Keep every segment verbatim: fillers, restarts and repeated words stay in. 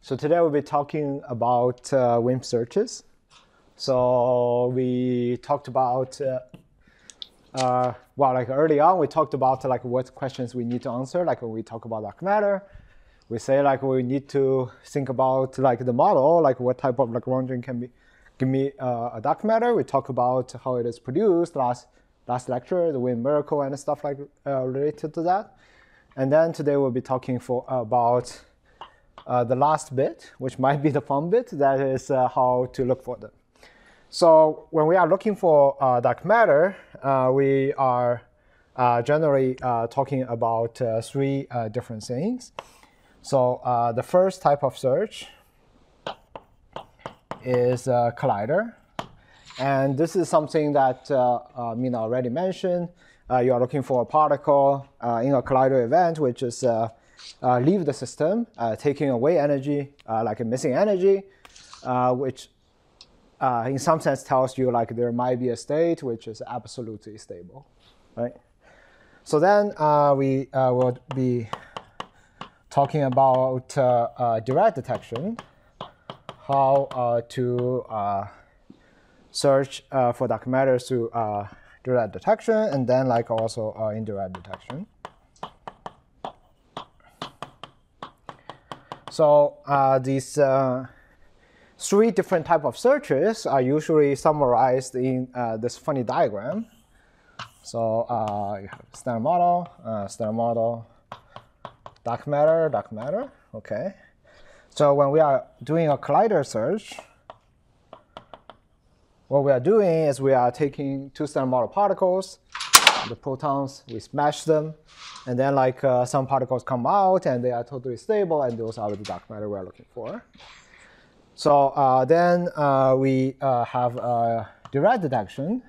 So today we'll be talking about uh, WIMP searches. So we talked about, uh, uh, well, like early on, we talked about like what questions we need to answer. Like when we talk about dark matter, we say like we need to think about like the model, like what type of Lagrangian can be, give me uh, a dark matter. We talk about how it is produced last last lecture, the WIMP miracle and stuff like uh, related to that. And then today we'll be talking for about uh, the last bit, which might be the fun bit, that is uh, how to look for them. So when we are looking for uh, dark matter, uh, we are uh, generally uh, talking about uh, three uh, different things. So uh, the first type of search is uh, collider. And this is something that uh, uh, Mina already mentioned. Uh, you are looking for a particle uh, in a collider event, which is uh, uh, leave the system, uh, taking away energy, uh, like a missing energy, uh, which uh, in some sense tells you like there might be a state which is absolutely stable, right? So then uh, we uh, will be talking about uh, uh, direct detection, how uh, to uh, search uh, for dark matter through uh, direct detection, and then like also uh, indirect detection. So uh, these uh, three different type of searches are usually summarized in uh, this funny diagram. So uh, you have standard model, uh, standard model, dark matter, dark matter. Okay. So when we are doing a collider search, what we are doing is we are taking two standard model particles, the protons, we smash them, and then like uh, some particles come out and they are totally stable, and those are the dark matter we're looking for. So uh, then uh, we uh, have a direct detection.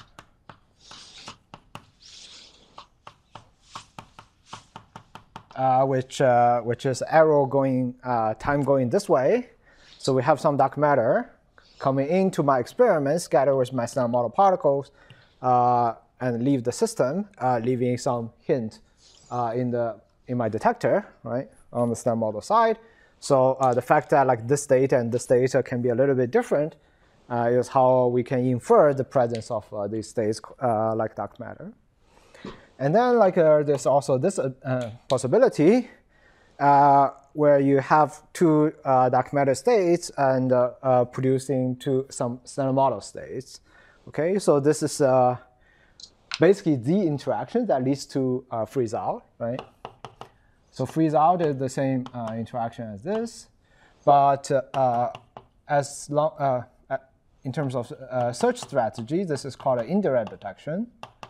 Uh, which uh, which is arrow going, uh, time going this way. So we have some dark matter coming into my experiment, scatter with my standard model particles, uh, and leave the system, uh, leaving some hint uh, in the in my detector, right, on the standard model side. So uh, the fact that like this data and this data can be a little bit different uh, is how we can infer the presence of uh, these states uh, like dark matter. And then like uh, there's also this uh, uh, possibility uh, where you have two uh, dark matter states and uh, uh, producing two some standard model states. Okay, so this is uh, basically the interaction that leads to uh, freeze out, right? So freeze out is the same uh, interaction as this, but uh, as long uh, in terms of uh, search strategy, this is called an indirect detection.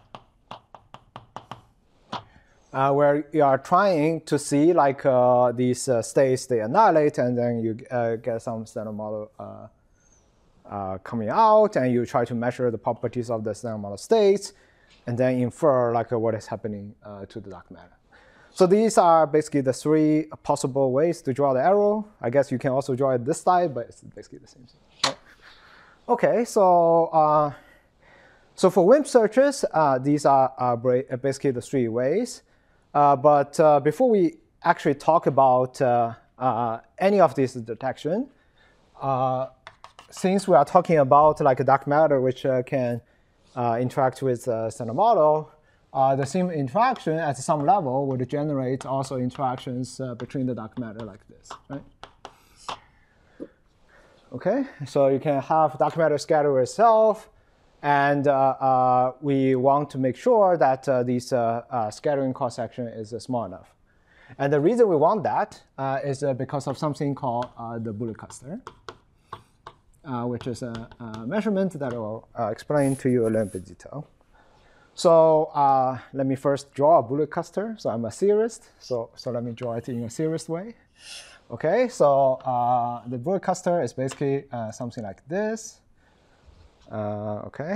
Uh, where you are trying to see like uh, these uh, states, they annihilate, and then you uh, get some standard model uh, uh, coming out, and you try to measure the properties of the standard model states, and then infer like uh, what is happening uh, to the dark matter. So these are basically the three possible ways to draw the arrow. I guess you can also draw it this side, but it's basically the same thing. Right? Okay, so uh, so for WIMP searches, uh, these are uh, basically the three ways. Uh, but uh, before we actually talk about uh, uh, any of these detection, uh, since we are talking about like a dark matter which uh, can uh, interact with a standard model, uh, the same interaction at some level would generate also interactions uh, between the dark matter like this, right? Okay, so you can have dark matter scatter itself. And uh, uh, we want to make sure that uh, this uh, uh, scattering cross-section is uh, small enough. And the reason we want that uh, is uh, because of something called uh, the bullet cluster, uh, which is a, a measurement that I will uh, explain to you a little bit detail. So uh, let me first draw a bullet cluster. So I'm a theorist, so, so let me draw it in a theorist way. Okay, so uh, the bullet cluster is basically uh, something like this. Uh, okay.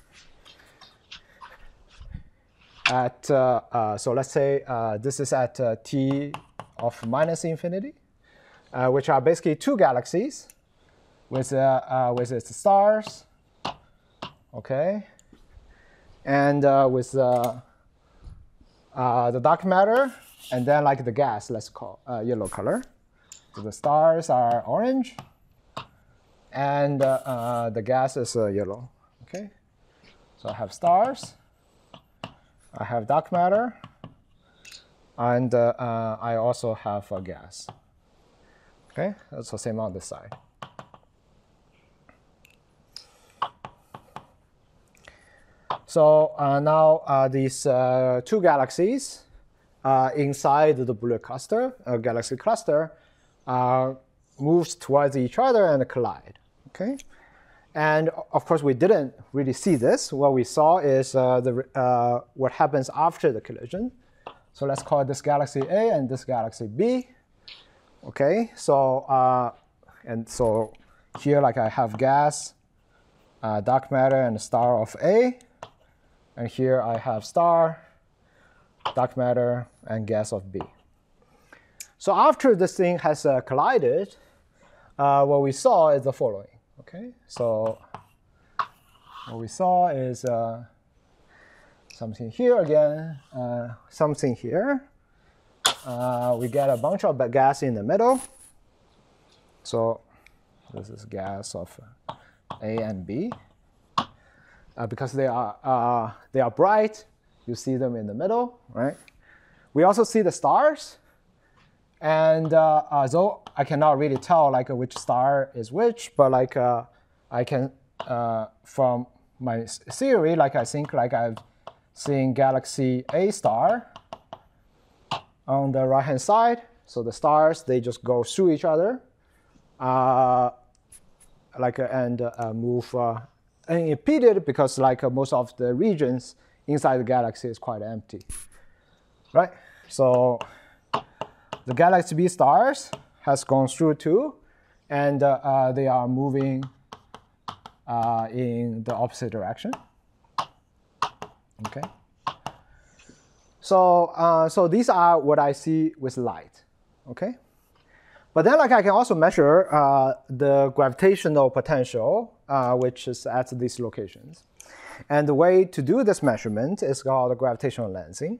At uh, uh, so let's say uh, this is at uh, t of minus infinity, uh, which are basically two galaxies with uh, uh, with its stars. Okay, and uh, with uh, uh, the dark matter, and then like the gas, let's call uh, yellow color. So the stars are orange, and uh, uh, the gas is uh, yellow. Okay, so I have stars, I have dark matter, and uh, uh, I also have a gas. Okay, that's the same on this side. So uh, now uh, these uh, two galaxies uh, inside the blue cluster, uh, galaxy cluster, uh, moves towards each other and collide. Okay, and of course we didn't really see this. What we saw is uh, the uh, what happens after the collision. So let's call this galaxy A and this galaxy B. Okay, so uh, and so here like I have gas, uh, dark matter, and star of A. And here I have star, dark matter, and gas of B. So after this thing has uh, collided, uh, what we saw is the following. Okay, so what we saw is uh, something here again, uh, something here. Uh, we get a bunch of gas in the middle. So this is gas of A and B. Uh, because they are, uh, they are bright, you see them in the middle, right? We also see the stars. And uh, uh, though I cannot really tell like uh, which star is which, but like uh, I can, uh, from my theory, like I think like I've seen galaxy A star on the right-hand side. So the stars, they just go through each other, uh, like uh, and uh, move uh, unimpeded, because like uh, most of the regions inside the galaxy is quite empty, right? So the galaxy B stars has gone through too, and uh, uh, they are moving uh, in the opposite direction. Okay. So uh, so these are what I see with light. Okay. But then like I can also measure uh, the gravitational potential, uh, which is at these locations. And the way to do this measurement is called gravitational lensing.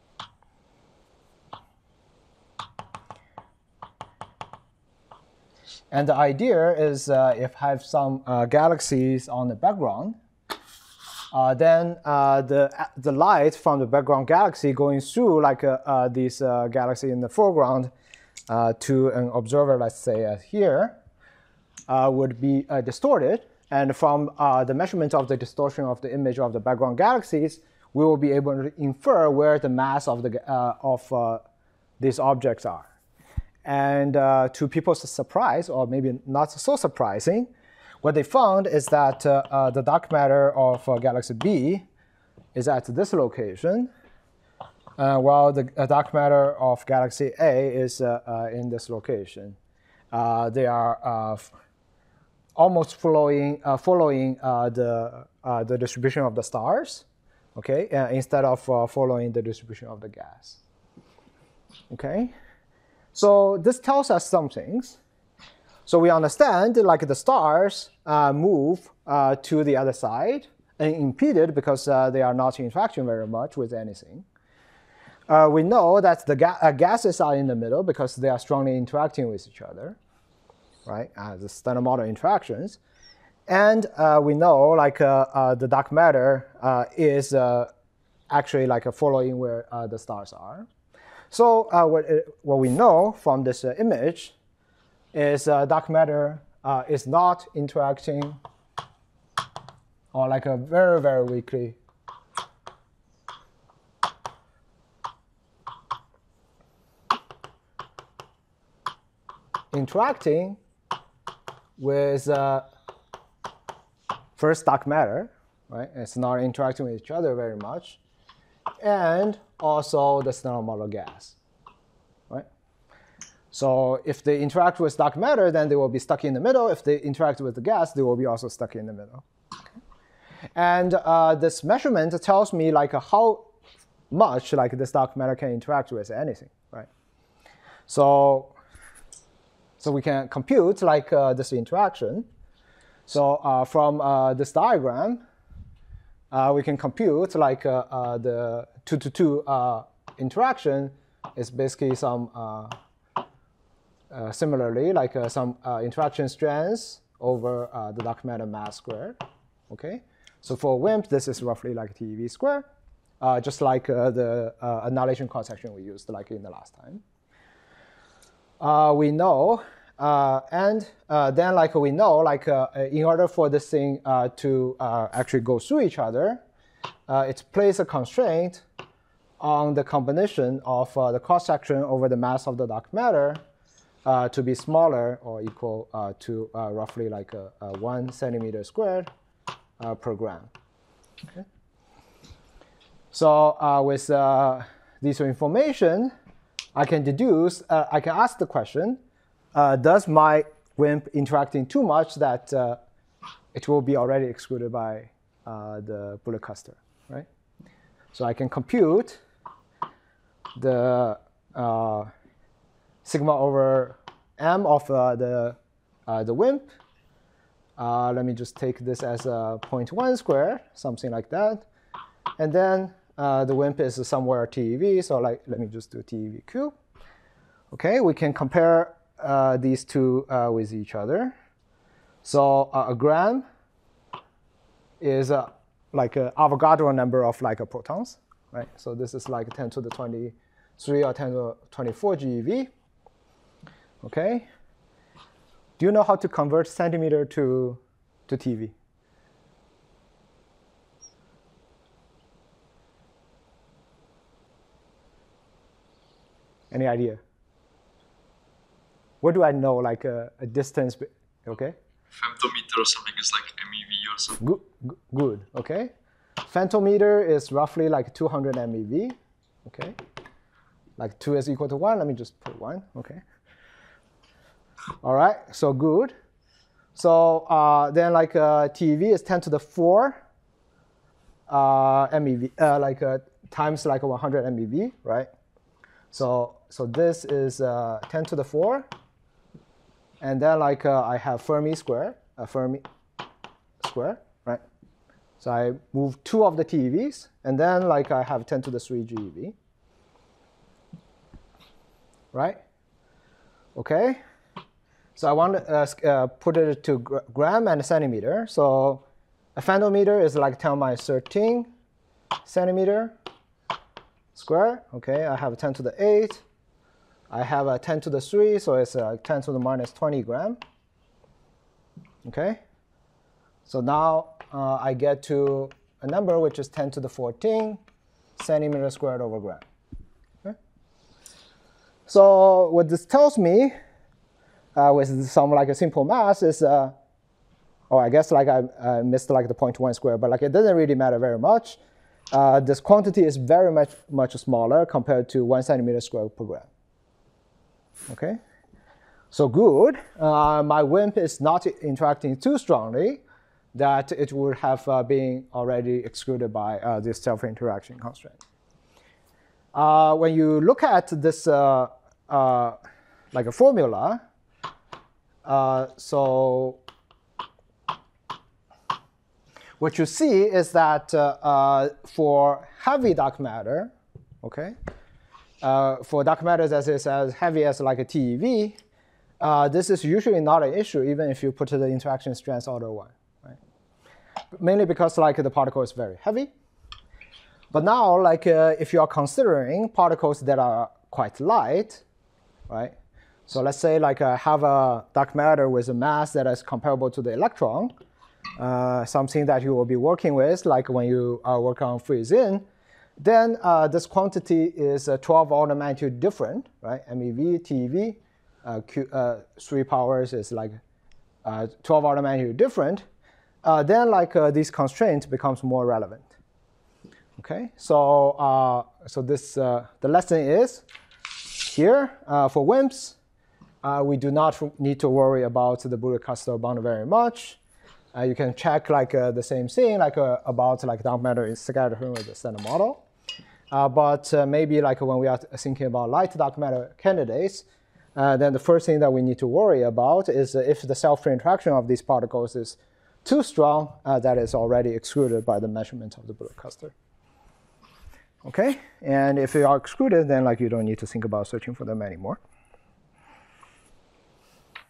And the idea is uh, if I have some uh, galaxies on the background, uh, then uh, the, the light from the background galaxy going through like uh, uh, this uh, galaxy in the foreground Uh, to an observer, let's say uh, here, uh, would be uh, distorted. And from uh, the measurement of the distortion of the image of the background galaxies, we will be able to infer where the mass of, the, uh, of uh, these objects are. And uh, to people's surprise, or maybe not so surprising, what they found is that uh, uh, the dark matter of uh, galaxy B is at this location, Uh, while the uh, dark matter of galaxy A is uh, uh, in this location. Uh, they are uh, almost following, uh, following uh, the, uh, the distribution of the stars, okay, uh, instead of uh, following the distribution of the gas. Okay, so this tells us some things. So we understand like the stars uh, move uh, to the other side unimpeded because uh, they are not interacting very much with anything. Uh, we know that the ga uh, gases are in the middle because they are strongly interacting with each other, right? Uh, the standard model interactions. And uh, we know like uh, uh, the dark matter uh, is uh, actually like a following where uh, the stars are. So uh, what, it, what we know from this uh, image is uh, dark matter uh, is not interacting, or like a very, very weakly interacting with uh, first dark matter, right? It's not interacting with each other very much, and also the standard model gas, right? So if they interact with dark matter, then they will be stuck in the middle. If they interact with the gas, they will be also stuck in the middle. Okay. And uh, this measurement tells me like uh, how much like this dark matter can interact with anything, right? So. So we can compute like uh, this interaction. So uh, from uh, this diagram, uh, we can compute like uh, uh, the two to two uh, interaction is basically some uh, uh, similarly, like uh, some uh, interaction strands over uh, the dark matter mass squared. Okay, so for WIMP, this is roughly like T E V squared, uh, just like uh, the uh, annihilation cross section we used like in the last time. Uh, we know, uh, and uh, then like we know, like uh, in order for this thing uh, to uh, actually go through each other, uh, it places a constraint on the combination of uh, the cross section over the mass of the dark matter uh, to be smaller or equal uh, to uh, roughly like a, a one centimeter squared uh, per gram. Okay. So uh, with uh, this information, I can deduce, uh, I can ask the question, uh, does my WIMP interacting too much that uh, it will be already excluded by uh, the bullet cluster, right? So I can compute the uh, sigma over m of uh, the, uh, the WIMP. Uh, let me just take this as a zero point one squared, something like that. And then uh, the WIMP is somewhere T E V, so like, let me just do T E V cube. Okay, we can compare uh, these two uh, with each other. So uh, a gram is uh, like an Avogadro number of like a protons, right? So this is like ten to the twenty-three or ten to the twenty-four G eV. Okay. Do you know how to convert centimeter to, to T E V? Any idea? What do I know, like a, a distance, okay? Femtometer or something is like M E V or something. Good, good, okay. Femtometer is roughly like two hundred M E V, okay? Like two is equal to one, let me just put one, okay? All right, so good. So uh, then like uh, T E V is ten to the four uh, M E V, uh, like uh, times like one hundred M E V, right? So, so this is uh, ten to the four. And then like uh, I have Fermi square, uh, Fermi square, right? So I move two of the T E Vs, and then like I have ten to the three G E V, right? Okay. So I want to uh, uh, put it to gr gram and centimeter. So a femtometer is like ten minus thirteen centimeter square. Okay, I have ten to the eight. I have a ten to the three, so it's uh, ten to the minus twenty gram. Okay. So now uh, I get to a number which is ten to the fourteen centimeter squared over gram. Okay. So what this tells me, uh, with some like a simple math, is, uh, oh, I guess like I uh, missed like the zero point one square, but like it doesn't really matter very much. Uh, this quantity is very much much smaller compared to one centimeter squared per gram. Okay, so good. Uh, my WIMP is not interacting too strongly that it would have uh, been already excluded by uh, this self-interaction constraint. Uh, when you look at this uh, uh, like a formula, uh, so what you see is that uh, uh, for heavy dark matter, okay, uh, for dark matter that is as heavy as like a T E V, uh, this is usually not an issue even if you put the interaction strength order one, right? Mainly because like the particle is very heavy. But now, like uh, if you are considering particles that are quite light, right? So let's say like I have a dark matter with a mass that is comparable to the electron. Uh, something that you will be working with, like when you uh, work on freeze-in, then uh, this quantity is uh, twelve order magnitude different, right? M E V, T E V, uh, Q, uh, three powers is like uh, twelve order magnitude different. Uh, then like uh, these constraints becomes more relevant. Okay, so uh, so this uh, the lesson is here uh, for WIMPs, uh, we do not need to worry about the Breuer-Castor bound very much. Uh, you can check like uh, the same thing like uh, about like dark matter is scattered with the standard model. Uh, but uh, maybe like when we are thinking about light dark matter candidates, uh, then the first thing that we need to worry about is uh, if the self-free interaction of these particles is too strong, uh, that is already excluded by the measurement of the Breuer-Castor. Okay, and if they are excluded, then like you don't need to think about searching for them anymore.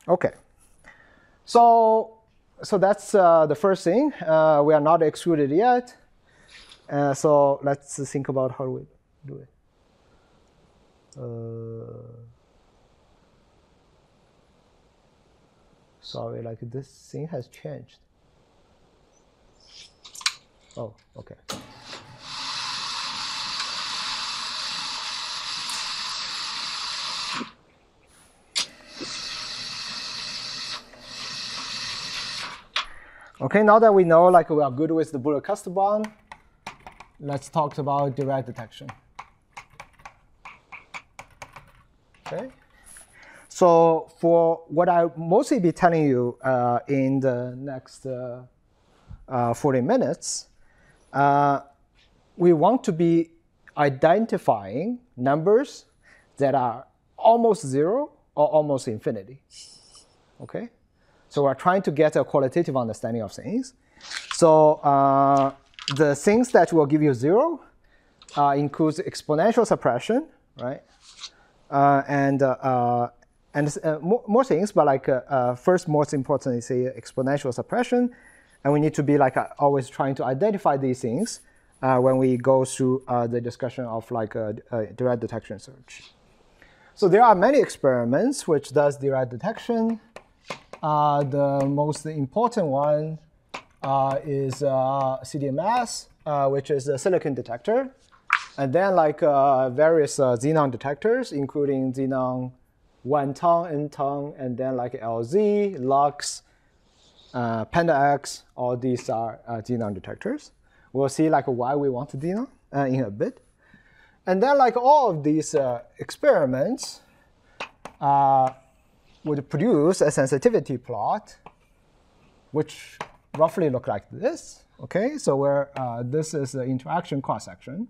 Okay. So, so that's uh, the first thing. Uh, we are not excluded yet. Uh, so let's think about how we do it. Uh, sorry, like this thing has changed. Oh, okay. Okay, now that we know like we are good with the Bloor-Custer bond, let's talk about Dirac detection. Okay. So for what I mostly be telling you uh, in the next uh, uh, forty minutes, uh, we want to be identifying numbers that are almost zero or almost infinity. Okay. So we're trying to get a qualitative understanding of things. So uh, the things that will give you zero uh, includes exponential suppression, right? Uh, and uh, uh, and uh, more, more things, but like uh, uh, first, most important is say exponential suppression, and we need to be like uh, always trying to identify these things uh, when we go through uh, the discussion of like a, a Dirac detection search. So there are many experiments which does Dirac detection. Uh, the most important one uh, is uh, C D M S, uh, which is a silicon detector. And then like uh, various uh, xenon detectors, including xenon one ton, N ton, and then like L Z, Lux, uh, PandaX, all these are uh, xenon detectors. We'll see like why we want xenon uh, in a bit. And then like all of these uh, experiments uh, would produce a sensitivity plot, which roughly look like this. Okay, so where uh, this is the interaction cross-section.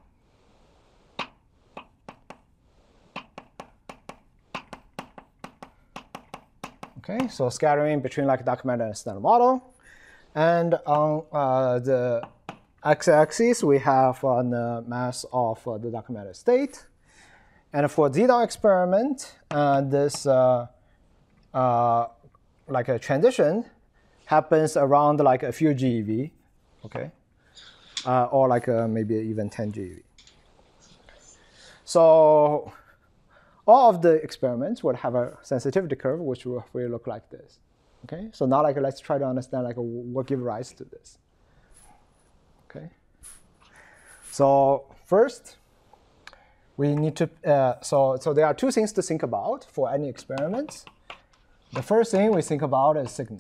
Okay, so scattering between like dark matter and standard model. And on uh, the x-axis, we have uh, the mass of uh, the dark matter state. And for xenon experiment, uh, this uh, uh, like a transition happens around like a few G eV, okay, uh, or like uh, maybe even ten G eV. So all of the experiments would have a sensitivity curve which will really look like this. Okay, so now like let's try to understand like what gives rise to this. Okay, so first we need to uh, so so there are two things to think about for any experiments. The first thing we think about is signal.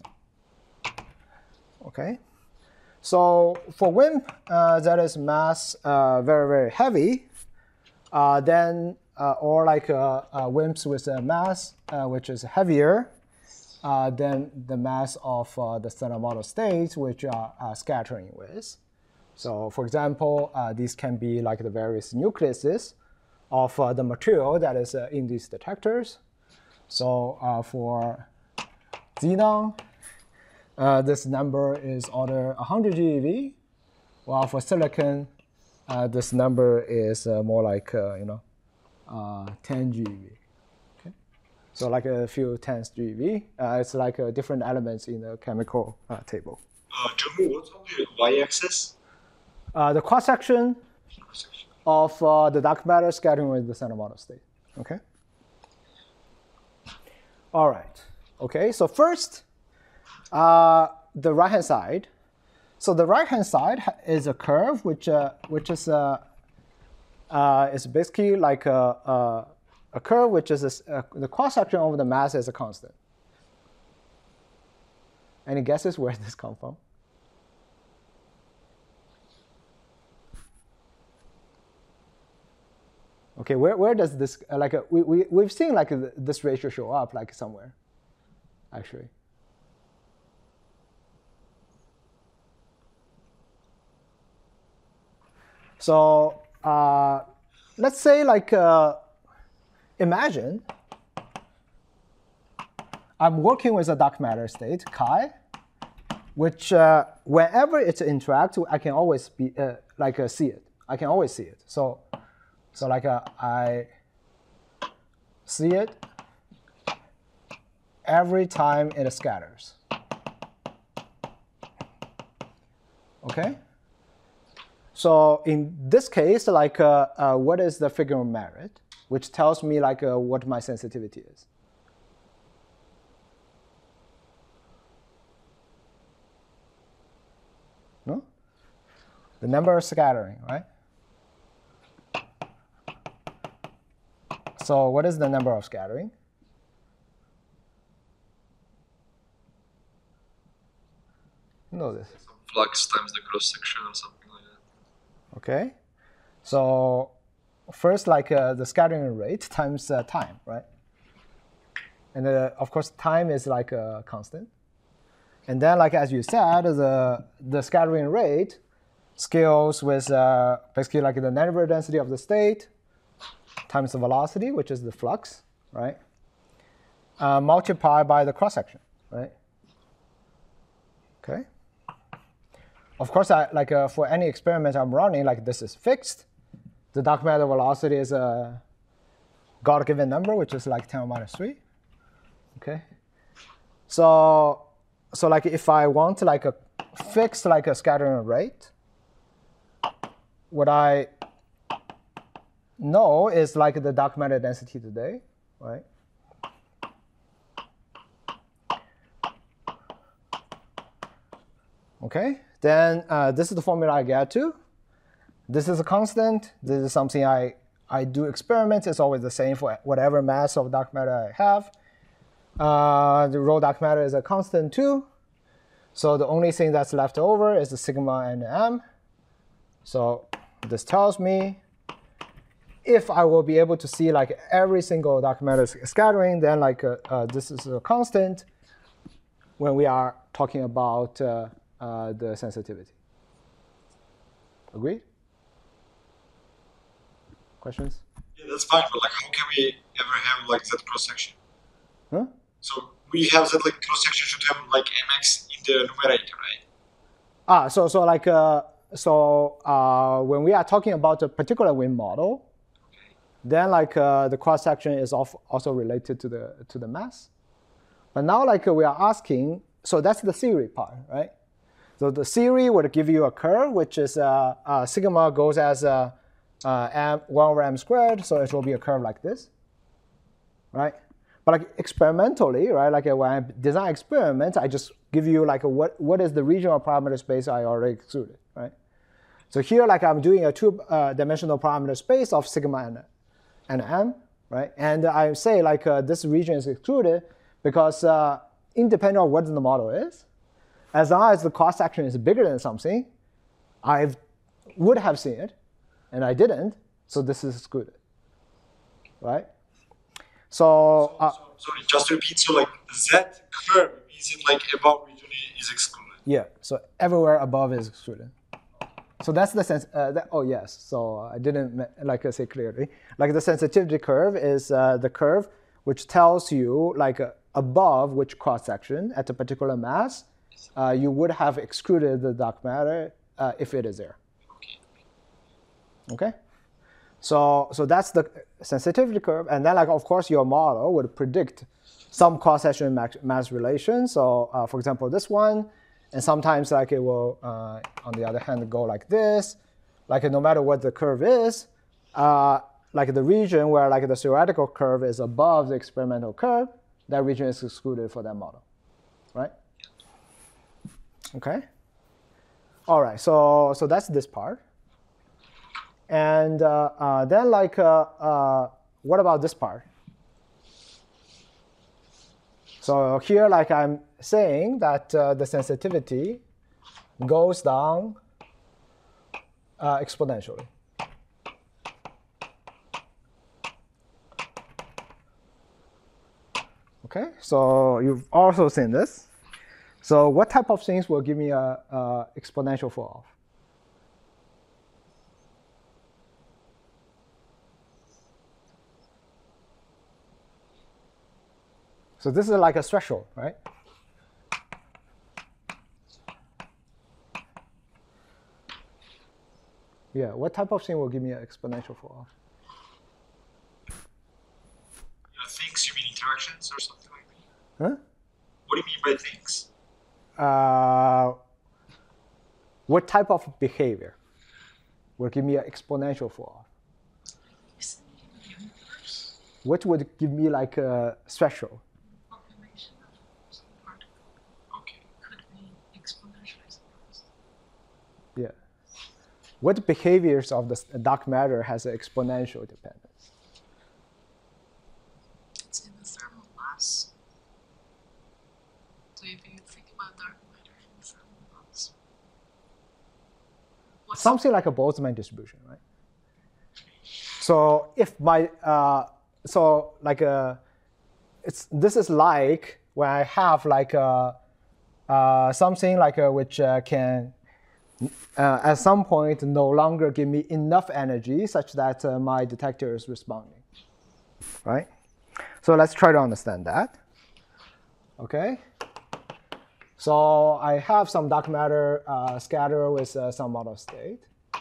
Okay, so for WIMP uh, that is mass uh, very very heavy, uh, then uh, or like uh, uh, WIMPs with a mass uh, which is heavier uh, than the mass of uh, the standard model states which are uh, scattering with. So for example, uh, these can be like the various nucleuses of uh, the material that is uh, in these detectors. So uh, for xenon, uh, this number is order one hundred G eV, while for silicon, uh, this number is uh, more like uh, you know uh, ten G eV. Okay, so like a few tens G eV. Uh, it's like uh, different elements in the chemical uh, table. Uh, Jungwoo, what's on the y-axis? Uh, the cross section of uh, the dark matter scattering with the standard model state. Okay. All right. Okay. So first, uh, the right hand side. So the right hand side is a curve which uh, which is uh, uh, is basically like a, a, a curve which is a, a, the cross section of the mass is a constant. Any guesses where this comes from? Okay, where, where does this, uh, like, a, we, we, we've seen like a, this ratio show up like somewhere, actually. So uh, let's say like, uh, imagine I'm working with a dark matter state, chi, which uh, whenever it interacts, I can always be, uh, like uh, see it. I can always see it. So So like uh, I see it, every time it scatters. Okay? So in this case, like, uh, uh, what is the figure of merit, which tells me like uh, what my sensitivity is? No? The number of scattering, right? So what is the number of scattering? You know this. Some flux times the cross section or something like that. Okay. So first, like uh, the scattering rate times uh, time, right? And uh, of course, time is like a constant. And then, like as you said, the the scattering rate scales with uh, basically like the number density of the state times the velocity, which is the flux, right? Uh, multiplied by the cross section, right? Okay. Of course, I, like uh, for any experiment I'm running, like this is fixed. The dark matter velocity is a God-given number, which is like ten minus three. Okay. So, so like if I want like a fixed like a scattering rate, what I know is like the dark matter density today, right? Okay. Then uh, this is the formula I get to. This is a constant. This is something I, I do experiments. It's always the same for whatever mass of dark matter I have. Uh, the raw dark matter is a constant too. So the only thing that's left over is the sigma and m. So this tells me if I will be able to see like every single dark matter scattering, then like uh, uh, this is a constant when we are talking about uh, uh, the sensitivity. Agreed? Questions? Yeah, that's fine, but like, how can we ever have like that cross section? Huh? So we have that like cross section should have like mx in the numerator, right? Ah, so so like uh, so uh, when we are talking about a particular wind model, okay, then like uh, the cross section is also related to the to the mass. But now like uh, we are asking, so that's the theory part, right? So the theory would give you a curve, which is uh, uh, sigma goes as uh, uh, m one over m squared, so it will be a curve like this, right? But like experimentally, right? Like uh, when I design experiments, I just give you like a, what what is the regional parameter space I already excluded, right? So here, like I'm doing a two-dimensional parameter space of sigma and, and m, right? And I say like uh, this region is excluded because uh, independent of what the model is, as long as the cross section is bigger than something, I would have seen it, and I didn't, so this is excluded, right? So, uh, so, so sorry, just to repeat. So like that curve is in like above region is excluded. Yeah. So everywhere above is excluded. So that's the sense. Uh, that, oh yes. So I didn't like I say clearly. Like the sensitivity curve is uh, the curve which tells you like uh, above which cross section at a particular mass uh, you would have excluded the dark matter uh, if it is there. Okay. So, so that's the sensitivity curve, and then like of course your model would predict some cross-section mass relation. So, uh, for example, this one, and sometimes like it will, uh, on the other hand, go like this. Like no matter what the curve is, uh, like the region where like the theoretical curve is above the experimental curve, that region is excluded for that model, right? Okay. All right. So, so that's this part. And uh, uh, then, like, uh, uh, what about this part? So here, like I'm saying that uh, the sensitivity goes down uh, exponentially. Okay, so you've also seen this. So what type of things will give me a, a exponential fall off? So this is like a threshold, right? Yeah, what type of thing will give me an exponential fall off? You know, things, you mean interactions or something like that? Huh? What do you mean by things? Uh, what type of behavior will give me an exponential fall off? Is it in the universe? What would give me like a threshold? Population of some particle Okay. could be exponentially suppressed. Yeah. What behaviors of the dark matter has an exponential dependence? It's in the thermal mass. So if you think about dark matter in thermal mass, what's Something like a Boltzmann distribution, right? So if my, uh, so like a, it's, this is like when I have like a, uh, something like a, which uh, can uh, at some point no longer give me enough energy such that uh, my detector is responding, right? So let's try to understand that. Okay. So I have some dark matter uh, scatter with uh, some model state.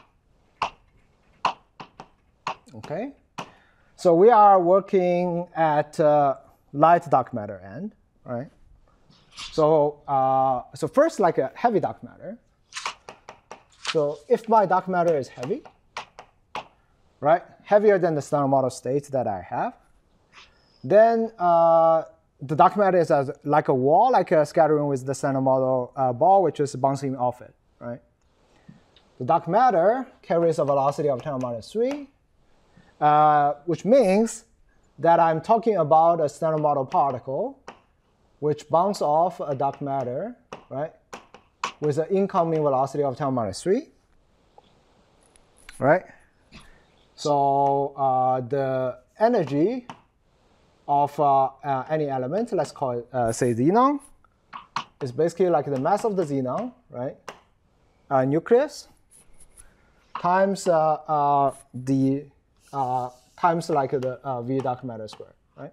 Okay. So we are working at uh, light dark matter end, right? So uh, so first, like a heavy dark matter. So if my dark matter is heavy, right, heavier than the standard model state that I have, then uh, the dark matter is as like a wall, like a scattering with the standard model uh, ball, which is bouncing off it, right? The dark matter carries a velocity of ten minus three, uh, which means that I'm talking about a standard model particle which bounces off a dark matter, right, with an incoming velocity of ten minus three, right? So uh, the energy of uh, uh, any element, let's call it, uh, say, xenon, is basically like the mass of the xenon, right? Uh, nucleus times uh, uh, the uh, times like the uh, V dark matter squared, right?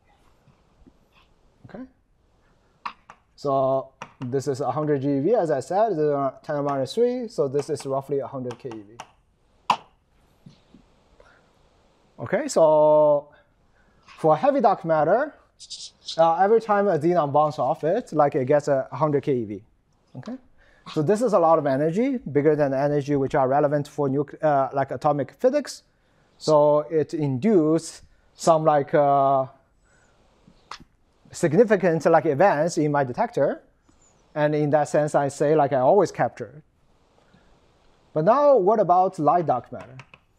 Okay. So this is one hundred GeV, as I said, this is ten minus three, so this is roughly one hundred keV. Okay, so for heavy dark matter, uh, every time a xenon bounces off it, like it gets a one hundred keV. Okay, so this is a lot of energy, bigger than the energy which are relevant for uh, like atomic physics. So it induces some like uh, significant like events in my detector, and in that sense, I say like I always capture it. But now, what about light dark matter?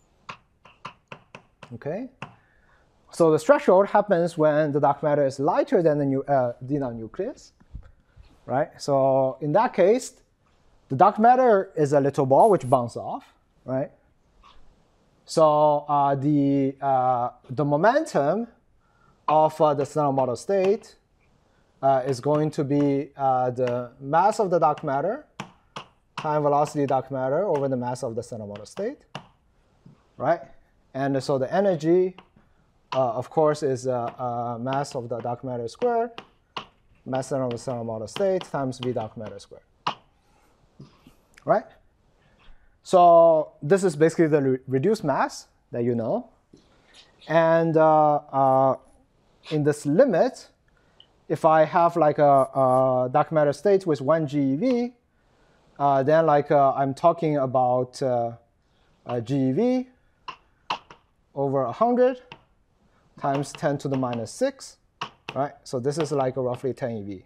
Okay. So the threshold happens when the dark matter is lighter than the nu uh, xenon nucleus, right? So in that case, the dark matter is a little ball which bounces off, right? So uh, the uh, the momentum of uh, the standard model state uh, is going to be uh, the mass of the dark matter time velocity dark matter over the mass of the standard model state, right? And so the energy, Uh, of course, is uh, uh, mass of the dark matter squared, mass of the standard model state times V dark matter squared. Right? So this is basically the re reduced mass that you know. And uh, uh, in this limit, if I have like a, a dark matter state with one GeV, uh, then like uh, I'm talking about uh, uh, GeV over one hundred. Times ten to the minus six, right? So this is like a roughly ten eV.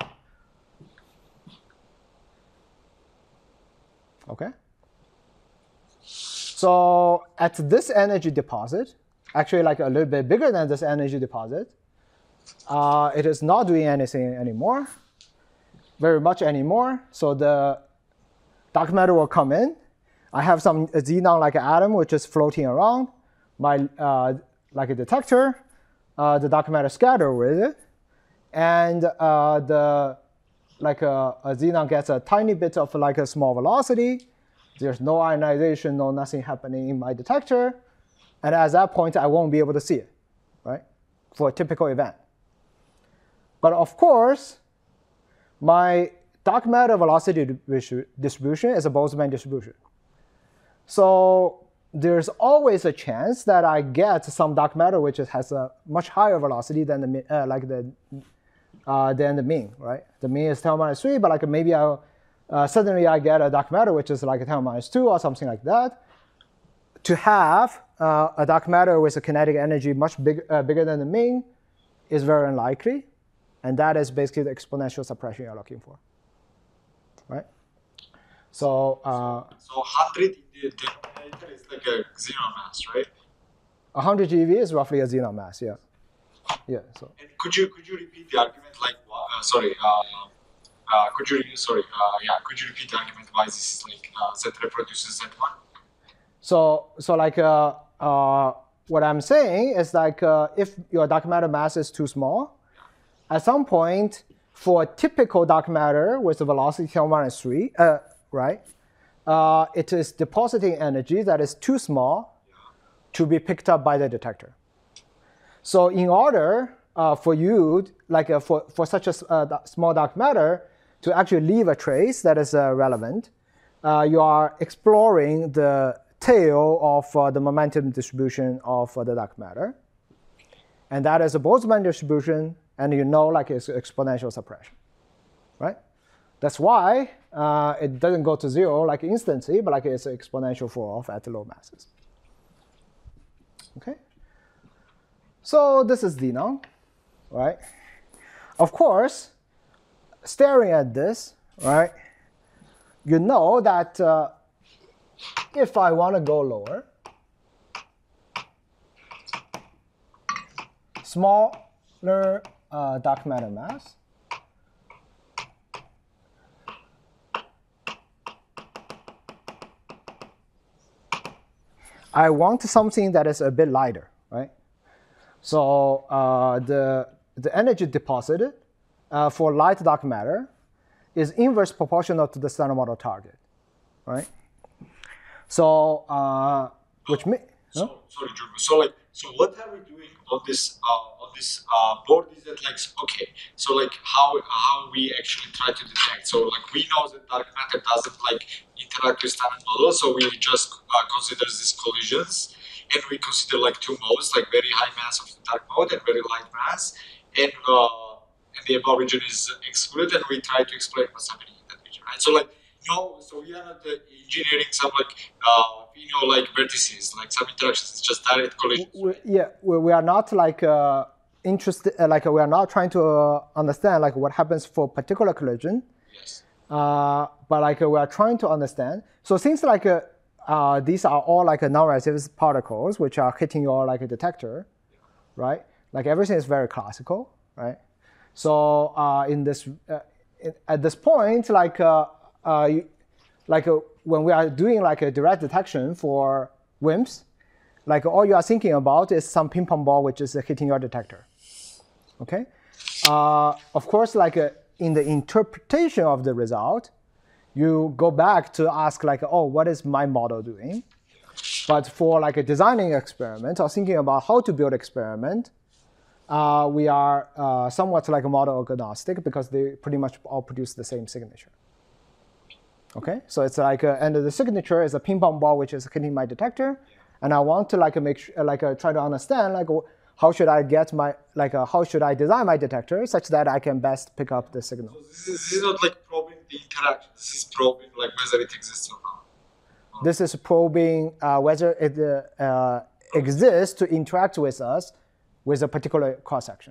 Okay? So at this energy deposit, actually like a little bit bigger than this energy deposit, uh, it is not doing anything anymore, very much anymore. So the dark matter will come in. I have some xenon-like atom which is floating around. My uh, like a detector. Uh, the dark matter scatter with it, and uh, the like a, a xenon gets a tiny bit of like a small velocity. There's no ionization, no nothing happening in my detector, and at that point I won't be able to see it, right? For a typical event. But of course, my dark matter velocity distribution is a Boltzmann distribution. So there's always a chance that I get some dark matter which has a much higher velocity than the uh, like the uh, than the mean, right? The mean is ten minus three, but like maybe I uh, suddenly I get a dark matter which is like ten minus two or something like that. To have uh, a dark matter with a kinetic energy much big, uh, bigger than the mean is very unlikely, and that is basically the exponential suppression you're looking for, right? So, uh, so one hundred in the denominator is like a xenon mass, right? one hundred GeV is roughly a xenon mass, yeah. Yeah. So. And could you could you repeat the argument? Like, uh, sorry, uh, uh, could you sorry, uh, yeah, could you repeat the argument why this is like uh, Z reproduces Z one? So, so like uh, uh, what I'm saying is like uh, if your dark matter mass is too small, at some point for a typical dark matter with a velocity ten minus three, uh, right, uh, it is depositing energy that is too small to be picked up by the detector. So in order uh, for you, like uh, for, for such a uh, small dark matter to actually leave a trace that is uh, relevant, uh, you are exploring the tail of uh, the momentum distribution of uh, the dark matter. And that is a Boltzmann distribution, and you know like it's exponential suppression, right? That's why uh, it doesn't go to zero like instantly, but like it's an exponential fall off at low masses. Okay? So this is Xenon, right? Of course, staring at this, right, you know that uh, if I want to go lower, smaller uh, dark matter mass, I want something that is a bit lighter, right? So uh, the, the energy deposited uh, for light dark matter is inverse proportional to the standard model target, right? So, uh, which means, so, huh? sorry, Jorgo. So, like, so what are we doing on this uh, on this uh, board? Is that like, okay, so like how how we actually try to detect? So, like, we know that dark matter doesn't like interact with standard model, so we just uh, consider these collisions, and we consider like two modes, like very high mass of the dark mode and very light mass, and uh, and the above region is excluded, and we try to explain what's happening in that region, right? So, like. No, so we are not uh, engineering some like uh, you know like vertices, like some interactions. It's just direct collisions. We, yeah, we, we are not like uh, interested. Uh, like we are not trying to uh, understand like what happens for particular collision. Yes. Uh, but like uh, we are trying to understand. So things like uh, uh, these are all like uh, non-resistive particles which are hitting your like a detector, right? Like everything is very classical, right? So uh, in this uh, in, at this point, like. Uh, Uh, you, like uh, when we are doing like a direct detection for WIMPs, like all you are thinking about is some ping pong ball which is uh, hitting your detector. Okay. Uh, of course, like uh, in the interpretation of the result, you go back to ask like, oh, what is my model doing? But for like a designing experiment or thinking about how to build experiment, uh, we are uh, somewhat like a model agnostic because they pretty much all produce the same signature. Okay, so it's like, uh, and the signature is a ping pong ball which is hitting my detector, and I want to like make sure, like uh, try to understand like how should I get my like uh, how should I design my detector such that I can best pick up the signal. So this is, this is not like probing the interaction. This is probing like whether it exists or not. Oh. This is probing uh, whether it uh, uh, exists to interact with us with a particular cross section.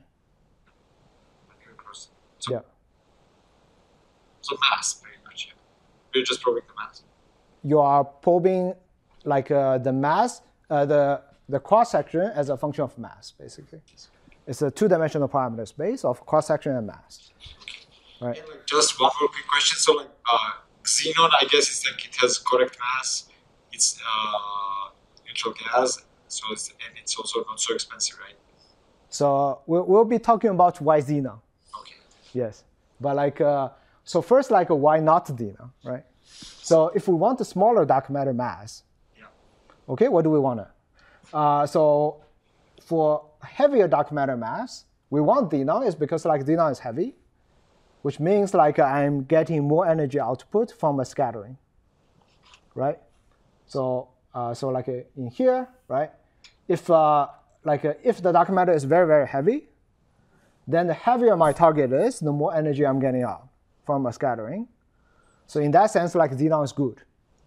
So, yeah. So mass. You're just probing the mass. You are probing like uh, the mass, uh, the the cross section as a function of mass, basically. It's a two-dimensional parameter space of cross section and mass. Right. And like just one more quick question. So like uh, xenon, I guess it's like it has correct mass. It's uh, neutral gas, so it's, and it's also not so expensive, right? So we'll, we'll be talking about why xenon. Okay. Yes, but like. Uh, So first, like, why not Xenon, right? So if we want a smaller dark matter mass, yeah. Okay, what do we want? Uh, so for heavier dark matter mass, we want Xenon is because like Xenon is heavy, which means like I'm getting more energy output from a scattering, right? So uh, so like uh, in here, right? If uh, like uh, if the dark matter is very very heavy, then the heavier my target is, the more energy I'm getting out from a scattering. So in that sense, like xenon is good.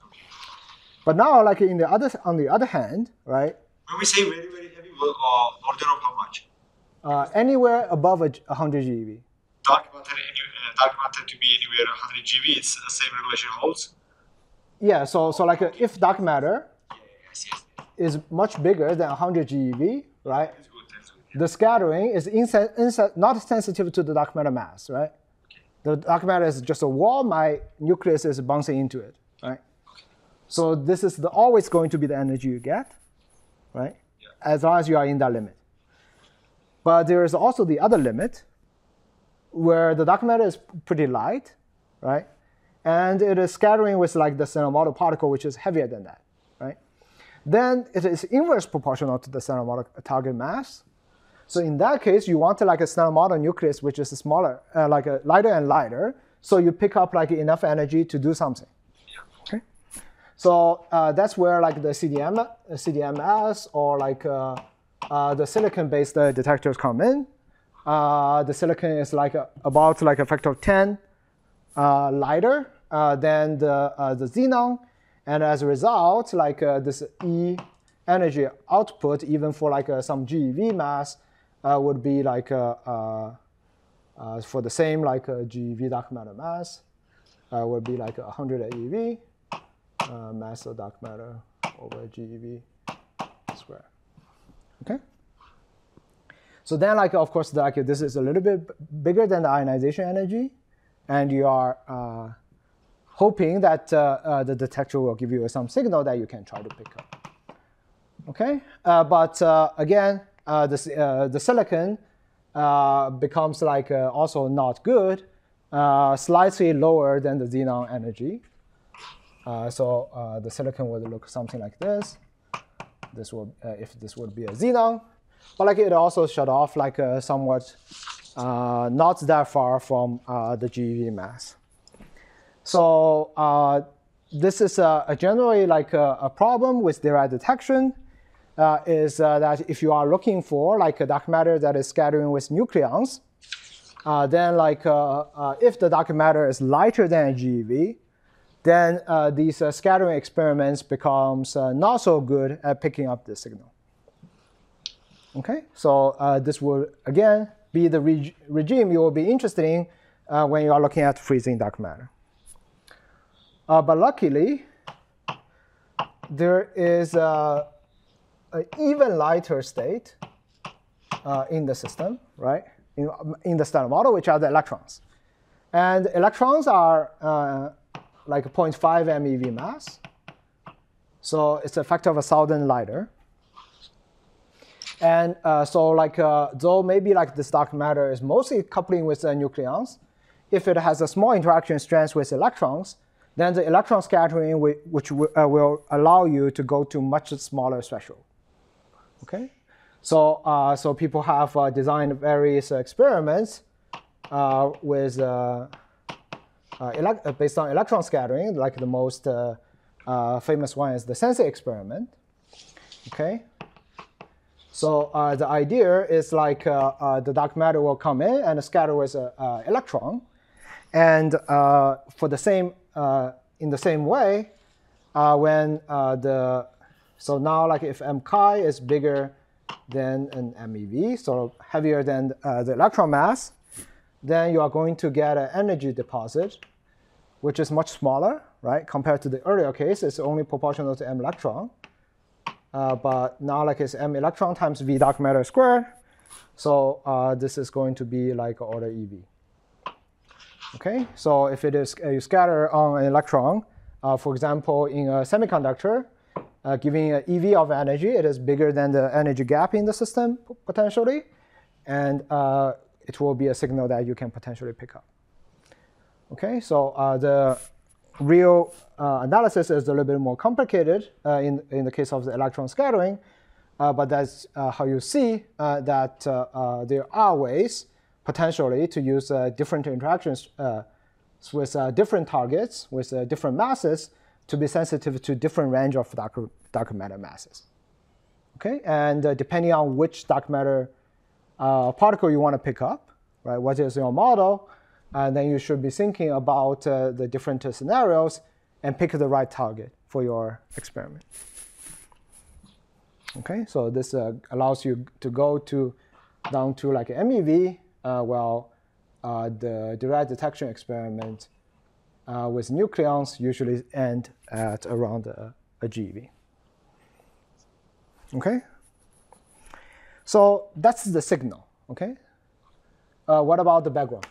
But now, like in the other, on the other hand, right? When we say very, very heavy, well, uh, order of how much? Uh, anywhere above a one hundred GeV. Dark matter, uh, dark matter to be anywhere one hundred GeV, it's the same relation holds? Yeah, so, so like uh, if dark matter Yeah, yes, yes. is much bigger than one hundred GeV, right? That's good, that's good. The scattering is insen insen not sensitive to the dark matter mass, right? Okay. The dark matter is just a wall, my nucleus is bouncing into it, right? So this is the, always going to be the energy you get, right? Yeah. As long as you are in that limit. But there is also the other limit where the dark matter is pretty light, right? And it is scattering with like the Snell model particle, which is heavier than that, right? Then it is inverse proportional to the Snell model target mass. So in that case, you want like a Snell model nucleus, which is smaller, uh, like a lighter and lighter, so you pick up like enough energy to do something. Okay. So uh, that's where like the C D M, uh, C D M S or like uh, uh, the silicon-based uh, detectors come in. Uh, the silicon is like a, about like a factor of ten uh, lighter uh, than the uh, the xenon, and as a result, like uh, this E energy output, even for like uh, some GeV mass, uh, would be like uh, uh, uh, for the same like uh, GeV dark matter mass, uh, would be like one hundred eV. Uh, mass of dark matter over GeV square. Okay. So then, like of course, like this is a little bit bigger than the ionization energy, and you are uh, hoping that uh, uh, the detector will give you some signal that you can try to pick up. Okay. Uh, but uh, again, uh, the uh, the silicon uh, becomes like uh, also not good, uh, slightly lower than the xenon energy. Uh, so uh, the silicon would look something like this. This would, uh, if this would be a xenon, but like it also shut off like uh, somewhat uh, not that far from uh, the GeV mass. So uh, this is a, a generally like a, a problem with Dirac detection. Uh, is uh, that if you are looking for like a dark matter that is scattering with nucleons, uh, then like uh, uh, if the dark matter is lighter than GeV, then uh, these uh, scattering experiments becomes uh, not so good at picking up the signal. Okay, so uh, this will again be the reg regime you will be interested in uh, when you are looking at freezing dark matter. Uh, but luckily, there is uh, an even lighter state uh, in the system, right? In, in the Standard Model, which are the electrons, and electrons are uh, like zero point five MeV mass. So it's a factor of a thousand lighter. And uh, so like, uh, though maybe like this dark matter is mostly coupling with the nucleons, if it has a small interaction strength with electrons, then the electron scattering which uh, will allow you to go to much smaller threshold. Okay? So, uh, so people have uh, designed various experiments uh, with uh, Uh, based on electron scattering, like the most uh, uh, famous one is the Sensei experiment. Okay, so uh, the idea is like uh, uh, the dark matter will come in and scatter with an uh, electron, and uh, for the same uh, in the same way, uh, when uh, the so now like if m chi is bigger than an MeV, so heavier than uh, the electron mass, then you are going to get an energy deposit, which is much smaller, right? Compared to the earlier case, it's only proportional to m electron. Uh, but now like it's m electron times v dark matter squared. So uh, this is going to be like order eV. Okay, so if it is uh, you scatter on an electron, uh, for example, in a semiconductor, uh, giving an eV of energy, it is bigger than the energy gap in the system potentially, and uh, it will be a signal that you can potentially pick up. Okay, so uh, the real uh, analysis is a little bit more complicated uh, in, in the case of the electron scattering, uh, but that's uh, how you see uh, that uh, uh, there are ways potentially to use uh, different interactions uh, with uh, different targets, with uh, different masses, to be sensitive to different range of dark, dark matter masses. Okay, and uh, depending on which dark matter uh, particle you want to pick up, right? What is your model? And then you should be thinking about uh, the different uh, scenarios and pick the right target for your experiment. Okay, so this uh, allows you to go to down to like M E V, uh, while uh, the direct detection experiment uh, with nucleons usually end at around a, a G eV. Okay, so that's the signal. Okay, uh, what about the background?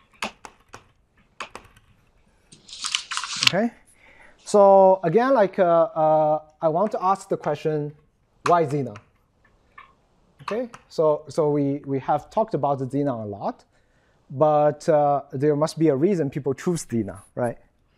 Okay, so again, like uh, uh, I want to ask the question, why xenon? Okay, so so we we have talked about the xenon a lot, but uh, there must be a reason people choose xenon, right?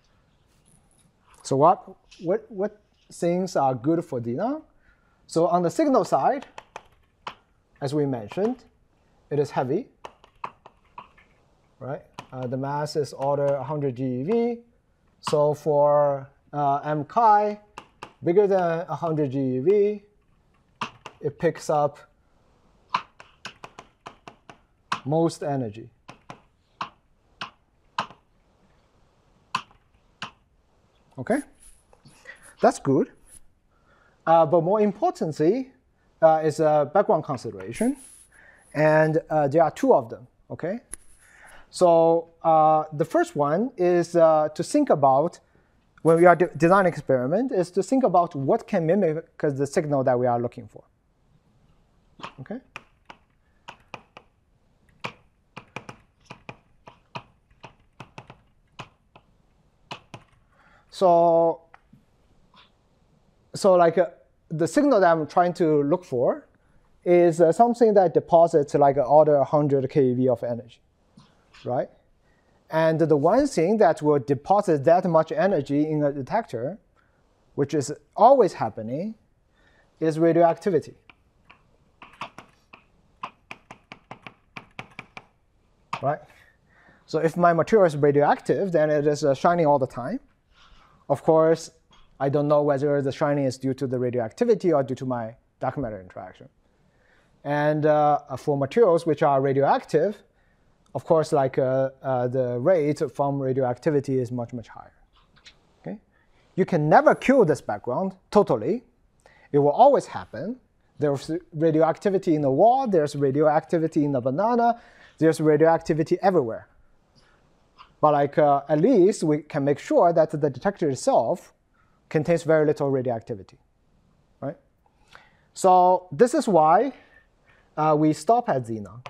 So what what what things are good for xenon? So on the signal side, as we mentioned, it is heavy, right? Uh, the mass is order one hundred G eV. So for uh, M chi, bigger than one hundred G eV, it picks up most energy. Okay, that's good. Uh, but more importantly, uh, is a background consideration, and uh, there are two of them. Okay, so uh, the first one is uh, to think about when we are de designing experiment is to think about what can mimic the signal that we are looking for. Okay. So, so like uh, the signal that I'm trying to look for is uh, something that deposits like an order one hundred K eV of energy, right? And the one thing that will deposit that much energy in a detector, which is always happening, is radioactivity. Right? So if my material is radioactive, then it is uh, shining all the time. Of course, I don't know whether the shining is due to the radioactivity or due to my dark matter interaction. And uh, for materials which are radioactive, of course, like uh, uh, the rate from radioactivity is much, much higher. Okay? You can never kill this background totally. It will always happen. There's radioactivity in the wall. There's radioactivity in the banana. There's radioactivity everywhere. But like uh, at least we can make sure that the detector itself contains very little radioactivity, right? So this is why uh, we stop at xenon.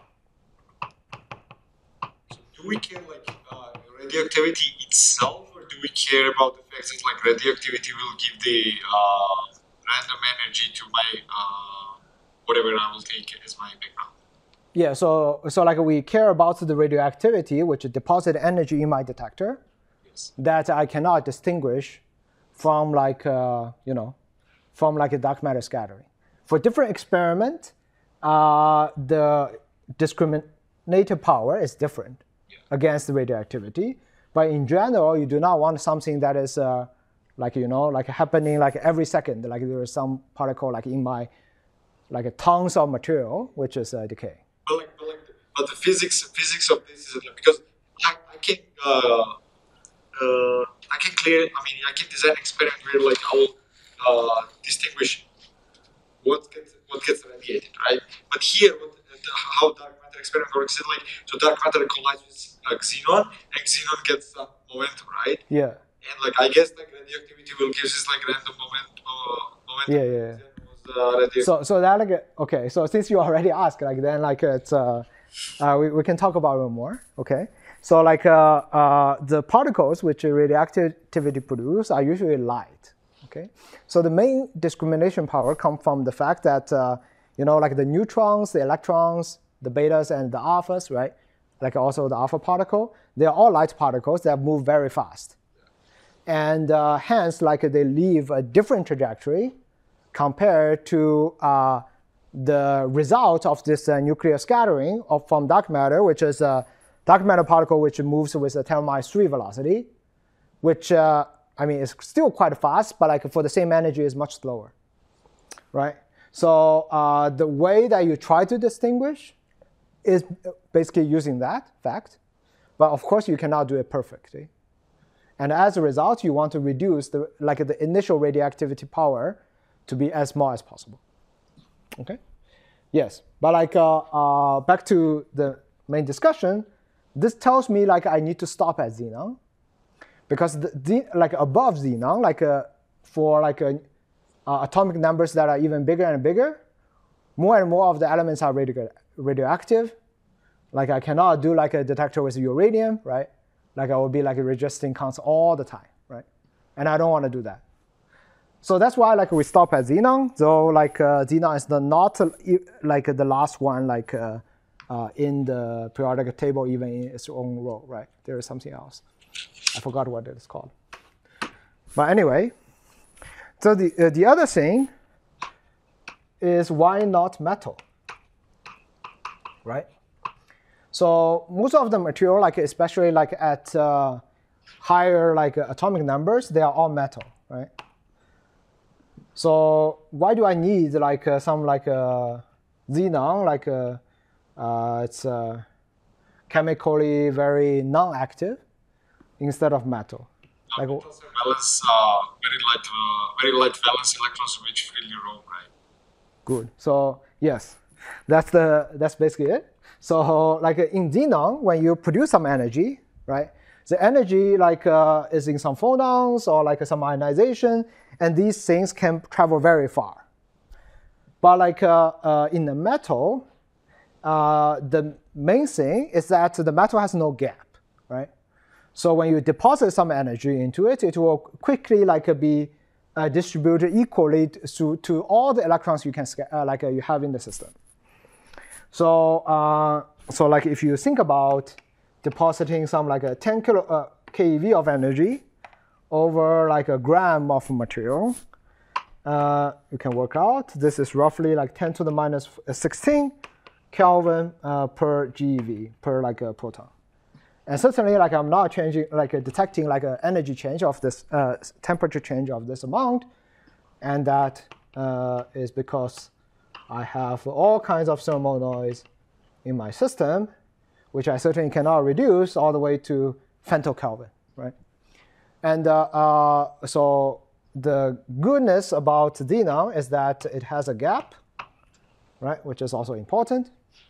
So do we care like uh, radioactivity itself, or do we care about the fact that like radioactivity will give the uh, random energy to my uh, whatever I will take as my background? Yeah, so so like we care about the radioactivity, which deposit energy in my detector, Yes. that I cannot distinguish from like uh, you know, from like a dark matter scattering. For different experiment, uh, the discriminative power is different Yeah. against the radioactivity. But in general, you do not want something that is uh, like you know like happening like every second, like there is some particle like in my like a tons of material which is uh, decay. But like, but like, but the physics, physics of this is like, because I, I can, uh, uh, I can clear. I mean, I can design an experiment where like I will uh, distinguish what gets what gets radiated, right? But here, what, the, how dark matter experiment works is like, so dark matter collides with uh, xenon, and xenon gets some momentum, right? Yeah. And like, I guess like radioactivity will give this like random moment, uh, momentum. Yeah, yeah, yeah. Uh, So, so that like okay. So since you already asked, like then like it's uh, uh we, we can talk about it more. Okay. So like uh, uh the particles which radioactivity produce are usually light. Okay. So the main discrimination power comes from the fact that uh, you know like the neutrons, the electrons, the betas, and the alphas, right? Like also the alpha particle, they are all light particles that move very fast, and uh, hence like they leave a different trajectory compared to uh, the result of this uh, nuclear scattering of, from dark matter, which is a dark matter particle which moves with a ten minus three velocity, which uh, I mean is still quite fast, but like for the same energy is much slower, right? So uh, the way that you try to distinguish is basically using that fact. But of course, you cannot do it perfectly. And as a result, you want to reduce the, like the initial radioactivity power to be as small as possible. Okay? Yes, but like uh, uh, back to the main discussion, this tells me like I need to stop at xenon, because the, the, like above xenon, like uh, for like a, uh, atomic numbers that are even bigger and bigger, more and more of the elements are radio radioactive. Like I cannot do like a detector with uranium, right? Like I will be like resisting counts all the time, right? And I don't want to do that. So that's why like we stop at xenon. So like uh, xenon is the not uh, like uh, the last one like uh, uh, in the periodic table, even in its own row, right? There is something else. I forgot what it is called. But anyway, so the uh, the other thing is why not metal, right? So most of the material, like especially like at uh, higher like uh, atomic numbers, they are all metal, right? So why do I need like uh, some like uh, xenon, like uh, uh, it's uh, chemically very non-active instead of metal? No, Like, metals have valence, uh, very light, uh, very light valence electrons which freely roam, right? good. So yes, that's the that's basically it. So like in xenon, when you produce some energy, right? The energy like uh, is in some photons or like some ionization, and these things can travel very far. But like uh, uh, in the metal, uh, the main thing is that the metal has no gap, right? So when you deposit some energy into it, it will quickly like uh, be uh, distributed equally to, to all the electrons you can uh, like uh, you have in the system. So, uh, so like if you think about depositing some like a ten kilo uh, keV of energy over like a gram of material, uh, you can work out this is roughly like ten to the minus sixteen Kelvin uh, per GeV per like a proton. And certainly, like I'm not changing, like uh, detecting like an energy change of this uh, temperature change of this amount, and that uh, is because I have all kinds of thermal noise in my system, which I certainly cannot reduce all the way to femtokelvin, right? And uh, uh, so the goodness about xenon is that it has a gap, right, which is also important,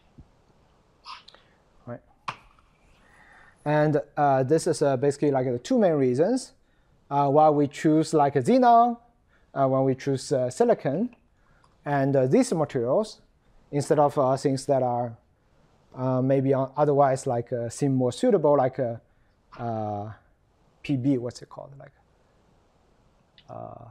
right? And uh, this is uh, basically like the two main reasons uh, why we choose like a xenon, uh, when we choose uh, silicon, and uh, these materials, instead of uh, things that are uh, maybe otherwise like uh, seem more suitable, like a uh, P B, what's it called? Like, uh,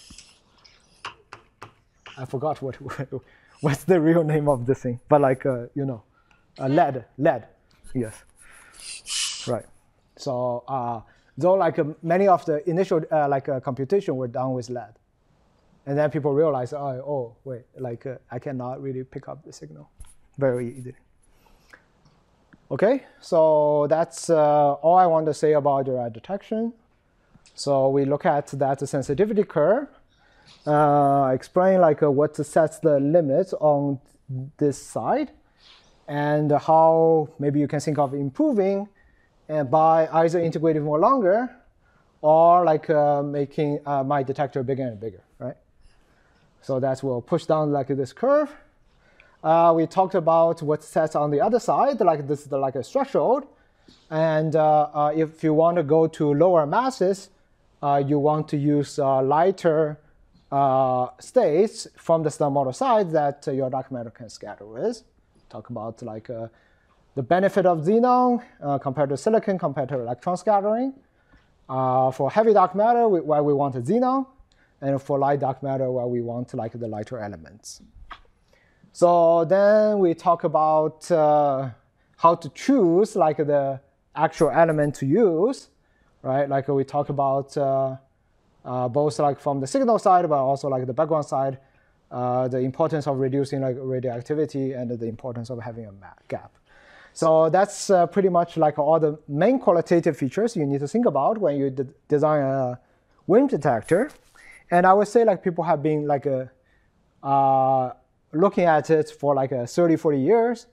I forgot what what's the real name of this thing, but like uh, you know, uh, lead, lead, yes, right. So uh, though like uh, many of the initial uh, like uh, computation were done with lead. And then people realize, oh, oh wait, like uh, I cannot really pick up the signal very easily. Okay, so that's uh, all I want to say about Dirac detection. So we look at that sensitivity curve. Uh, explain like uh, what sets the limits on this side, and how maybe you can think of improving uh, by either integrating more longer, or like uh, making uh, my detector bigger and bigger, right? So that will push down like this curve. Uh, we talked about what sets on the other side, like this is the, like a threshold. And uh, uh, if you want to go to lower masses, uh, you want to use uh, lighter uh, states from the Stern model side that uh, your dark matter can scatter with. Talk about like uh, the benefit of xenon uh, compared to silicon, compared to electron scattering. Uh, for heavy dark matter, we, why we want a xenon. And for light dark matter, where we want like the lighter elements. So then we talk about uh, how to choose like the actual element to use, right? Like we talk about uh, uh, both like from the signal side, but also like the background side, uh, the importance of reducing like radioactivity and the importance of having a gap. So that's uh, pretty much like all the main qualitative features you need to think about when you de design a WIMP detector. And I would say like people have been like a, uh, looking at it for like a thirty, forty years.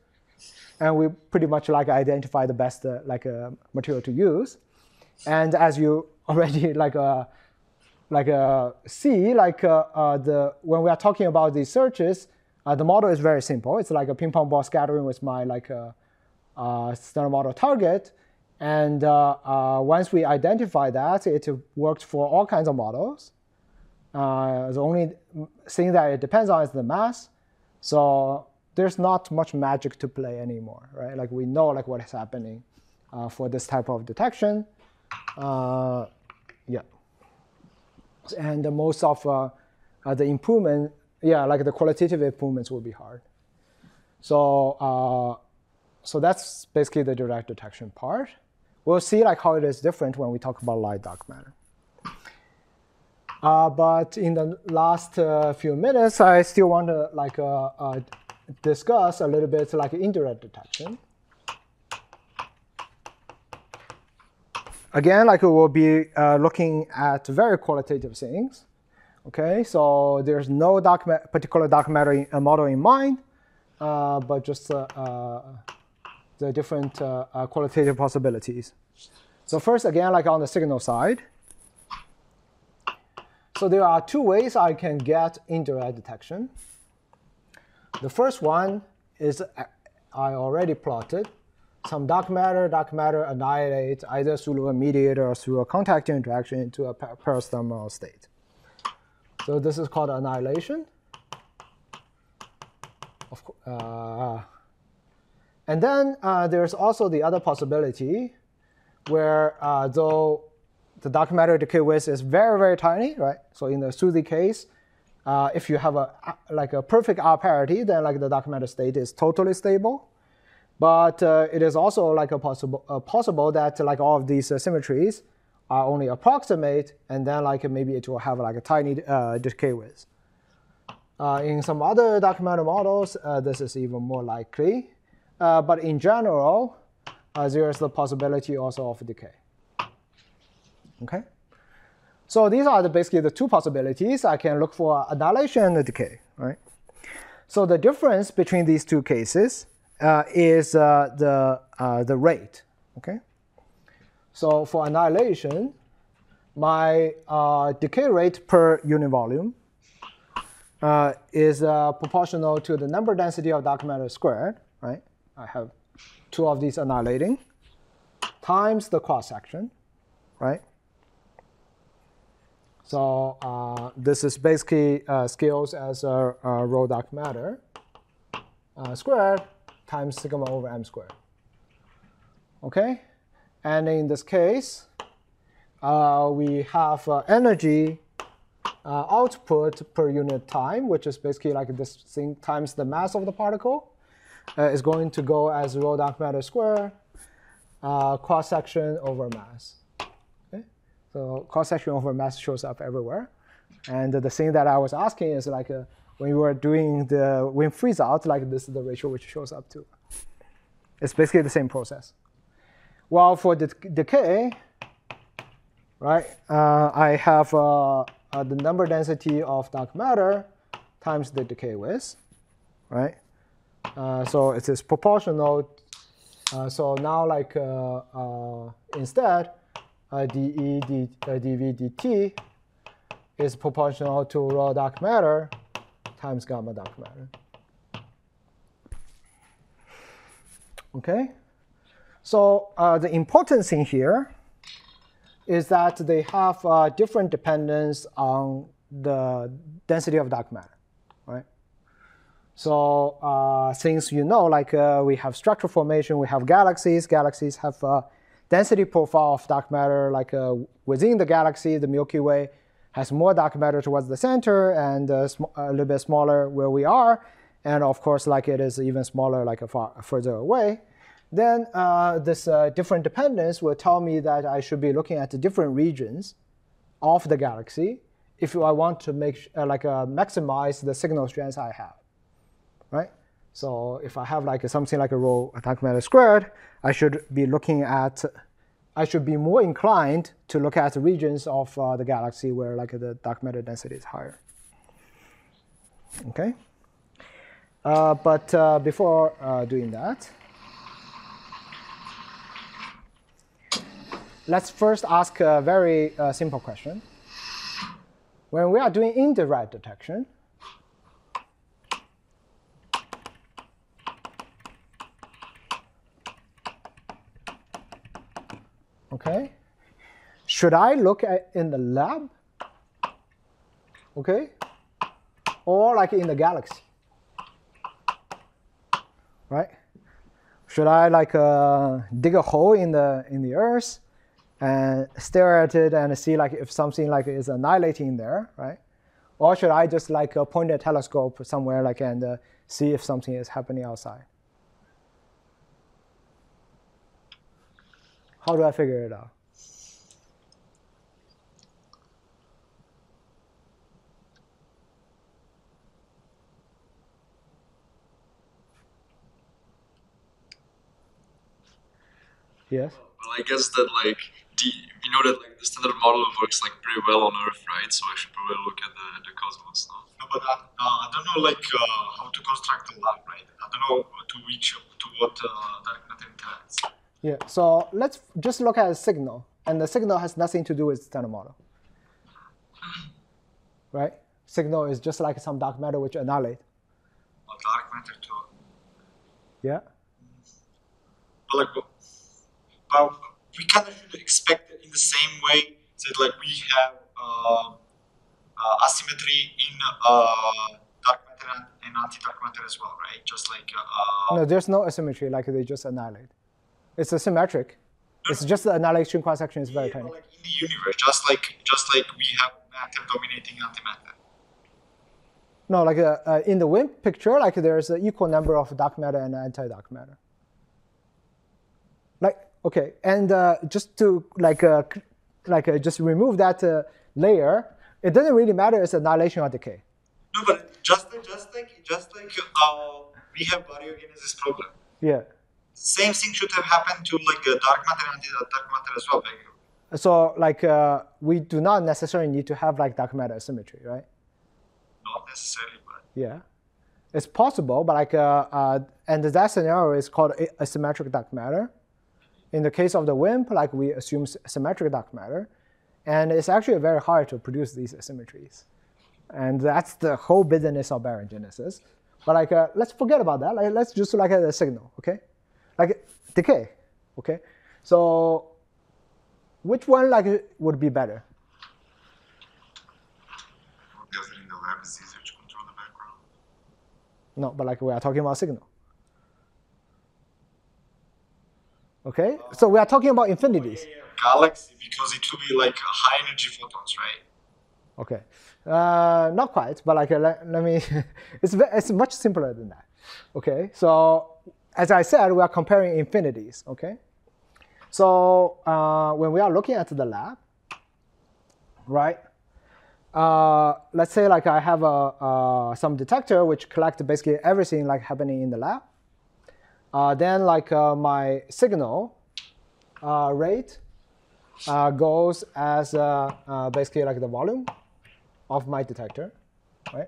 and we pretty much like identify the best uh, like uh, material to use. And as you already like uh, like uh, see, like uh, uh, the when we are talking about these searches, uh, the model is very simple. It's like a ping pong ball scattering with my like a, uh, standard model target. And uh, uh, once we identify that, it works for all kinds of models. Uh, the only thing that it depends on is the mass. So there's not much magic to play anymore, right? Like we know like what is happening uh, for this type of detection. Uh, yeah. And most of uh, uh, the improvement, yeah, like the qualitative improvements will be hard. So, uh, so that's basically the direct detection part. We'll see like how it is different when we talk about light dark matter. Uh, but in the last uh, few minutes, I still want to like uh, uh, discuss a little bit like indirect detection. Again, like we will be uh, looking at very qualitative things. Okay, so there's no dark particular dark matter uh, model in mind, uh, but just uh, uh, the different uh, uh, qualitative possibilities. So first, again, like on the signal side. So there are two ways I can get indirect detection. The first one is I already plotted. Some dark matter, dark matter annihilate either through a mediator or through a contact interaction into a peristhermal state. So this is called annihilation. Of course, uh, and then uh, there's also the other possibility where uh, though the dark matter decay width is very, very tiny, right? So in the SUSY case, uh, if you have a like a perfect R parity, then like the dark matter state is totally stable. But uh, it is also like a possible uh, possible that like all of these uh, symmetries are only approximate, and then like maybe it will have like a tiny uh, decay width. Uh, in some other dark matter models, uh, this is even more likely. Uh, but in general, uh, there is the possibility also of decay. Okay, so these are the, basically the two possibilities. I can look for annihilation and decay, right? So the difference between these two cases uh, is uh, the uh, the rate. Okay, so for annihilation, my uh, decay rate per unit volume uh, is uh, proportional to the number density of dark matter squared, right? I have two of these annihilating times the cross section, right? So uh, this is basically uh, scales as a, a rho dark matter uh, squared times sigma over m squared. Okay, and in this case, uh, we have uh, energy uh, output per unit time, which is basically like this thing times the mass of the particle, uh, is going to go as rho dark matter squared uh, cross section over mass. So cross-section over mass shows up everywhere. And the thing that I was asking is like uh, when you were doing the wind freeze out, like this is the ratio which shows up too. It's basically the same process. Well, for the decay, right, uh, I have uh, uh, the number density of dark matter times the decay width, right? Uh, so it is proportional. Uh, so now like uh, uh, instead, Uh, dE d, uh, dV dt is proportional to rho dark matter times gamma dark matter. Okay, so uh, the important thing here is that they have uh, different dependence on the density of dark matter, right? So uh, things you know, like uh, we have structure formation, we have galaxies. Galaxies have uh, density profile of dark matter, like uh, within the galaxy, the Milky Way has more dark matter towards the center and uh, a little bit smaller where we are. And of course, like it is even smaller, like a far further away. Then uh, this uh, different dependence will tell me that I should be looking at the different regions of the galaxy if I want to make uh, like uh, maximize the signal strength I have, right? So if I have like something like a rho dark matter squared, I should be looking at, I should be more inclined to look at the regions of uh, the galaxy where like the dark matter density is higher. Okay. Uh, but uh, before uh, doing that, let's first ask a very uh, simple question. When we are doing indirect detection, okay, should I look at in the lab, okay, or like in the galaxy, right? Should I like uh, dig a hole in the in the Earth and stare at it and see like if something like is annihilating there, right? Or should I just like uh, point a telescope somewhere like and uh, see if something is happening outside? How do I figure it out? Yes. Well, I guess that like the we know that like the standard model works like pretty well on Earth, right? So I should probably look at the, the cosmos now. No, but I, uh, I don't know like uh, how to construct a lab, right? I don't know to which to what uh, dark matter interacts. Yeah. So let's just look at a signal, and the signal has nothing to do with standard model, right? Signal is just like some dark matter which annihilate. Well, dark matter too. Yeah. But like, but we kind of should expect it in the same way that like we have uh, uh, asymmetry in uh, dark matter and, and anti-dark matter as well, right? Just like uh, No, there's no asymmetry. Like they just annihilate. It's a symmetric. It's just the annihilation cross section is very yeah, tiny. like in the universe, just like just like we have matter dominating antimatter. No, like uh, uh, in the WIMP picture, like there's an equal number of dark matter and anti-dark matter. Like okay, and uh, just to like uh, like uh, just remove that uh, layer, it doesn't really matter it's annihilation or decay. No, but just just like just like uh, we have baryogenesis problem. Yeah. Same thing should have happened to like uh, dark matter and anti-dark matter as well. Like, So like uh, we do not necessarily need to have like dark matter asymmetry, right? not necessarily, but Yeah, it's possible, but like uh, uh, and that scenario is called a- asymmetric dark matter. In the case of the WIMP, like we assume s- symmetric dark matter, and it's actually very hard to produce these asymmetries, and that's the whole business of baryogenesis. But like uh, let's forget about that. Like let's just look at the signal, okay? Like decay, okay? So which one like would be better? I guess that in the lab it's easier to control the background. No, but like we are talking about signal. Okay, so we are talking about infinities. Yeah, yeah, galaxy, because it will be like high energy photons, right? Okay, uh, not quite, but like uh, let, let me. it's ve- it's much simpler than that. Okay, so as I said, we are comparing infinities. Okay, so uh, when we are looking at the lab, right? Uh, let's say like I have a uh, some detector which collects basically everything like happening in the lab. Uh, then like uh, my signal uh, rate uh, goes as uh, uh, basically like the volume of my detector, right?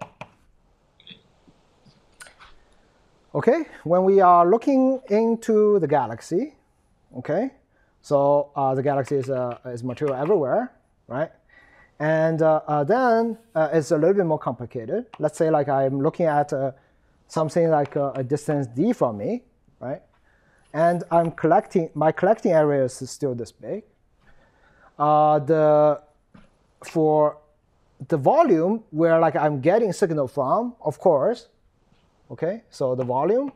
Okay, when we are looking into the galaxy, okay, so uh, the galaxy is, uh, is material everywhere, right? And uh, uh, then uh, it's a little bit more complicated. Let's say like I'm looking at uh, something like uh, a distance d from me, right? And I'm collecting, my collecting area is still this big. Uh, the, for the volume where like I'm getting signal from, of course, okay? So the volume,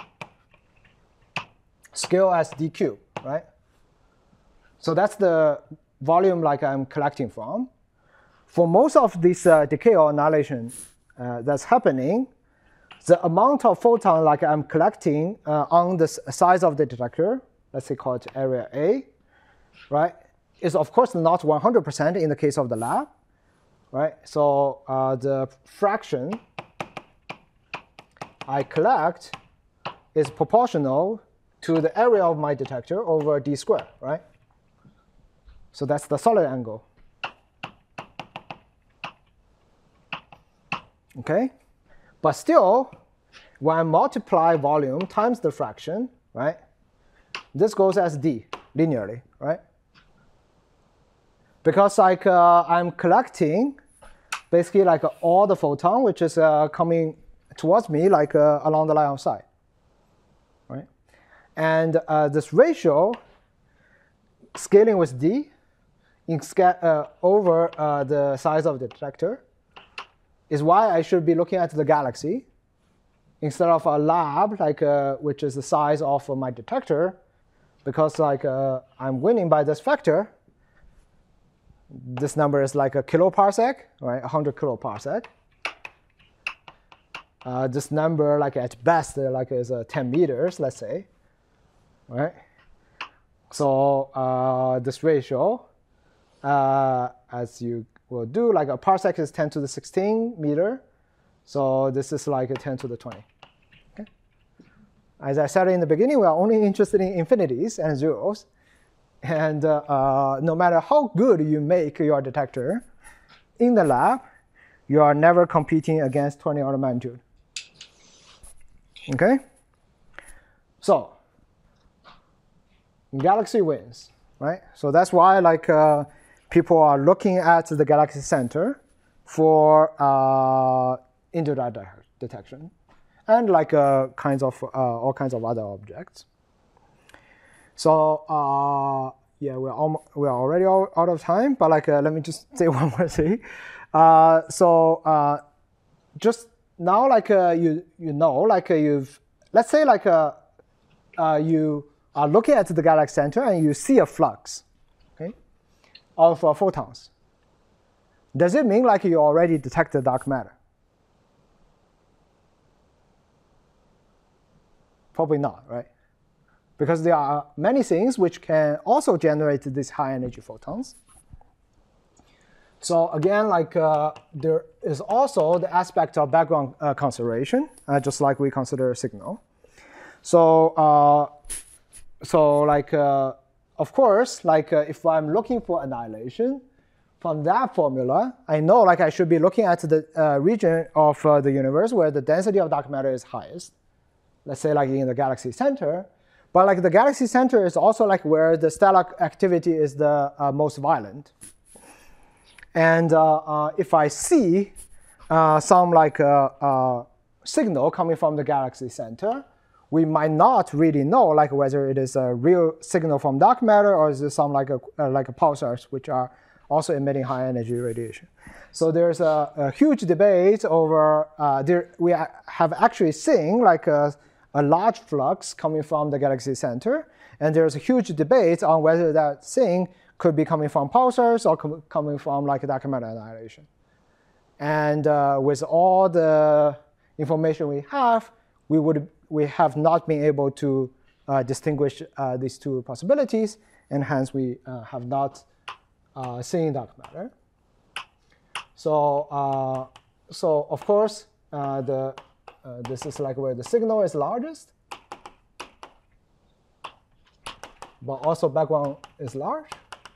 scale as dq, right? So that's the volume like I'm collecting from. For most of this uh, decay or annihilation uh, that's happening, the amount of photon like I'm collecting uh, on the size of the detector, let's say call it area A, right, is of course not one hundred percent in the case of the lab, right? So uh, the fraction I collect is proportional to the area of my detector over d squared, right? So that's the solid angle. Okay, but still, when I multiply volume times the fraction, right, this goes as d linearly, right? Because like uh, I'm collecting basically like uh, all the photon which is uh, coming towards me like uh, along the line of sight, right? And uh, this ratio scaling with d in sca uh, over uh, the size of the detector is why I should be looking at the galaxy instead of a lab, like uh, which is the size of uh, my detector, because like uh, I'm winning by this factor. This number is like a kiloparsec, right? one hundred kiloparsec. Uh, this number, like at best, uh, like is uh, ten meters, let's say, right? So uh, this ratio, uh, as you will do, like a parsec is ten to the sixteen meter. So this is like a ten to the twenty. Okay. As I said in the beginning, we are only interested in infinities and zeros. And uh, uh, no matter how good you make your detector in the lab, you are never competing against twenty order magnitude. Okay? So, galaxy wins, right? So that's why like uh, people are looking at the galaxy center for uh, indirect detection and like uh, kinds of uh, all kinds of other objects. So uh, yeah, we're almost, we're already all, out of time, but like uh, let me just say one more thing. Uh, so uh, just now, like uh, you you know, like uh, you've let's say like uh, uh, you are looking at the galaxy center and you see a flux, okay, of uh, photons. Does it mean like you already detected dark matter? Probably not, right? Because there are many things which can also generate these high energy photons. So again, like uh, there is also the aspect of background uh, consideration, uh, just like we consider a signal. So, uh, so like uh, of course, like uh, if I'm looking for annihilation, from that formula, I know like I should be looking at the uh, region of uh, the universe where the density of dark matter is highest. Let's say like in the galaxy center. But like the galaxy center is also like where the stellar activity is the uh, most violent. And uh, uh, if I see uh, some like uh, uh, signal coming from the galaxy center, we might not really know like whether it is a real signal from dark matter or is it some like a uh, like a pulsars which are also emitting high energy radiation. So there's a, a huge debate over uh, there. We have actually seen like a a large flux coming from the galaxy center, and there's a huge debate on whether that thing could be coming from pulsars or com coming from like dark matter annihilation. And uh, with all the information we have, we would we have not been able to uh, distinguish uh, these two possibilities, and hence we uh, have not uh, seen dark matter. So, uh, so of course, uh, the Uh, this is like where the signal is largest, but also background is large.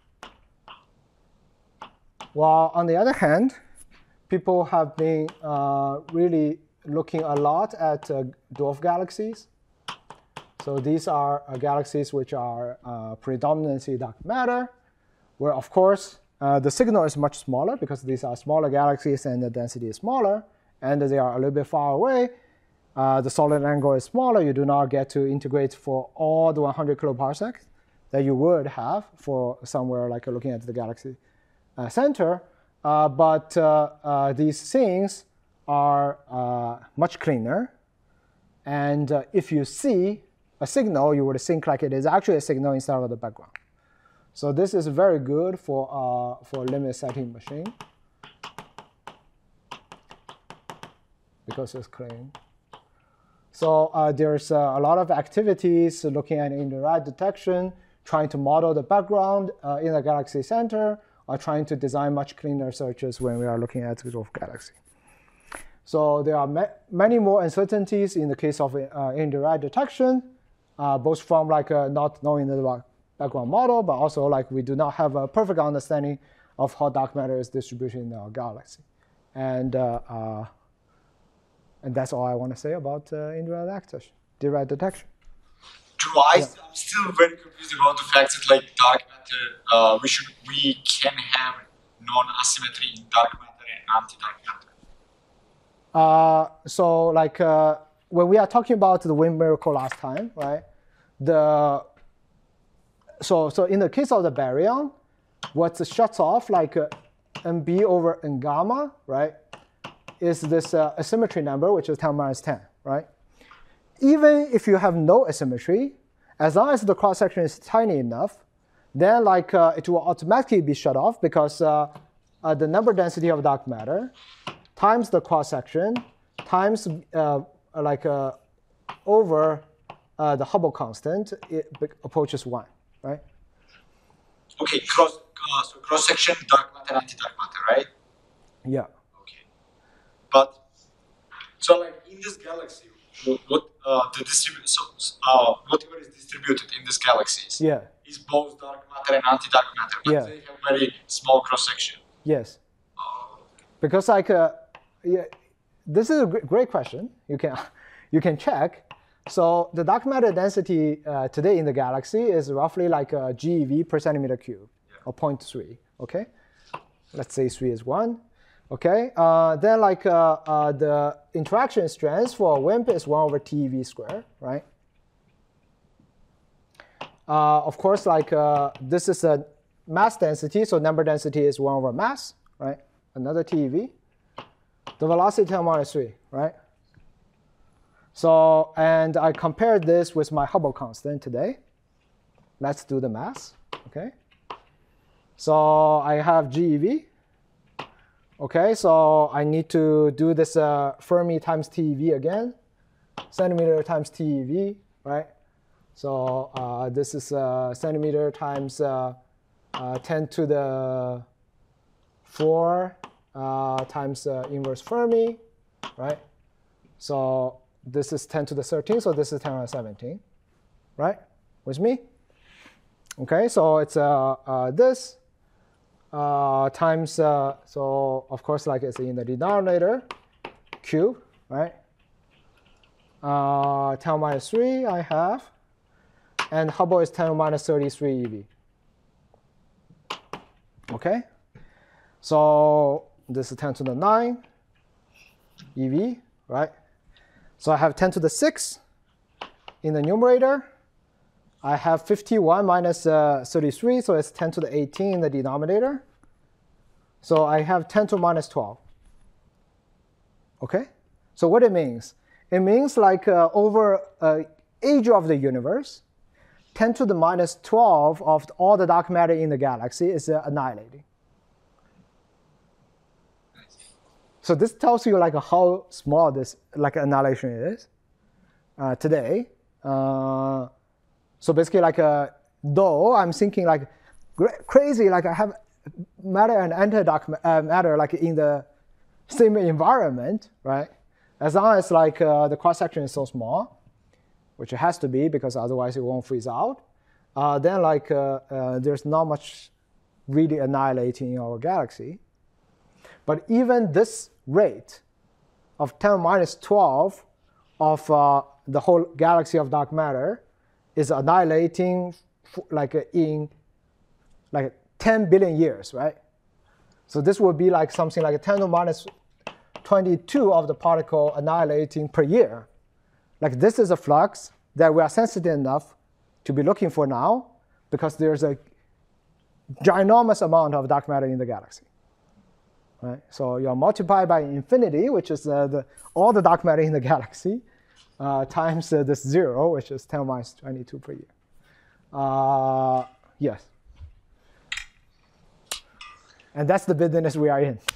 While on the other hand, people have been uh, really looking a lot at uh, dwarf galaxies. So these are uh, galaxies which are uh, predominantly dark matter, where of course uh, the signal is much smaller because these are smaller galaxies and the density is smaller. And they are a little bit far away. Uh, the solid angle is smaller. You do not get to integrate for all the one hundred kiloparsecs that you would have for somewhere like looking at the galaxy uh, center. Uh, but uh, uh, these things are uh, much cleaner. And uh, if you see a signal, you would think like it is actually a signal instead of the background. So this is very good for, uh, for limit setting machine, because it's clean. So uh, there's uh, a lot of activities looking at indirect detection, trying to model the background uh, in the galaxy center, or trying to design much cleaner searches when we are looking at the dwarf galaxy. So there are ma many more uncertainties in the case of uh, indirect detection, uh, both from like uh, not knowing the background model, but also like we do not have a perfect understanding of how dark matter is distributed in our galaxy. And uh, uh, And that's all I want to say about uh, indirect detection. Direct detection. Do I, I'm still very confused about the fact that like dark matter, uh, we should we can have non-asymmetry in dark matter and anti-dark matter. Uh, so like uh, when we are talking about the Wien miracle last time, right? The so so in the case of the baryon, what shuts off like uh, N B over N gamma, right? Is this uh, asymmetry number, which is ten minus ten, right? Even if you have no asymmetry, as long as the cross section is tiny enough, then like uh, it will automatically be shut off because uh, uh, the number density of dark matter times the cross section times uh, like uh, over uh, the Hubble constant, it approaches one, right? Okay, cross uh, so cross section, dark matter, anti-dark matter, right? Yeah. Okay, but so like in this galaxy, what, what uh, the distribute so uh, whatever is distributed in these galaxies Yeah. is both dark matter and anti-dark matter, but Yeah. they have very small cross section. Yes. Oh, Because like, uh, yeah, this is a gr- great question. You can, you can check. So the dark matter density uh, today in the galaxy is roughly like a GeV per centimeter cube, Yeah. or zero point three. Okay. Let's say three is one. Okay. Uh, then like uh, uh, the interaction strength for a WIMP is one over TeV squared, right? Uh, of course, like uh, this is a mass density, so number density is one over mass, right? Another TeV. The velocity ten minus three, right? So, and I compared this with my Hubble constant today. Let's do the mass, okay? So I have GeV. Okay, so I need to do this uh, Fermi times TeV again, centimeter times TeV, right? So uh, this is uh, centimeter times uh, uh, ten to the four uh, times uh, inverse Fermi, right? So this is ten to the thirteen, so this is ten to the seventeen, right? With me? Okay, so it's uh, uh, this uh, times, uh, so of course, like it's in the denominator, cube, right? Uh, ten minus three I have, and Hubble is ten minus thirty-three eV. Okay, so this is ten to the nine eV, right? So I have ten to the six in the numerator. I have fifty-one minus uh, thirty-three, so it's ten to the eighteen in the denominator. So I have ten to the minus twelve. Okay? So what it means? It means like uh, over uh, age of the universe, ten to the minus twelve of all the dark matter in the galaxy is uh, annihilating. So this tells you like how small this like annihilation is uh, today. Uh, so basically, like uh, though I'm thinking like crazy, like I have matter and anti-dark uh, matter like in the same environment, right? As long as like uh, the cross section is so small, which it has to be because otherwise it won't freeze out. Uh, then like uh, uh, there's not much really annihilating in our galaxy. But even this rate of ten minus twelve of uh, the whole galaxy of dark matter is annihilating like in like ten billion years, right? So this would be like something like ten to the minus twenty-two of the particle annihilating per year. Like this is a flux that we are sensitive enough to be looking for now because there's a ginormous amount of dark matter in the galaxy. Right? So you multiply by infinity, which is uh, the, all the dark matter in the galaxy, uh, times uh, this zero, which is ten minus twenty-two per year. Uh, yes. And that's the business we are in.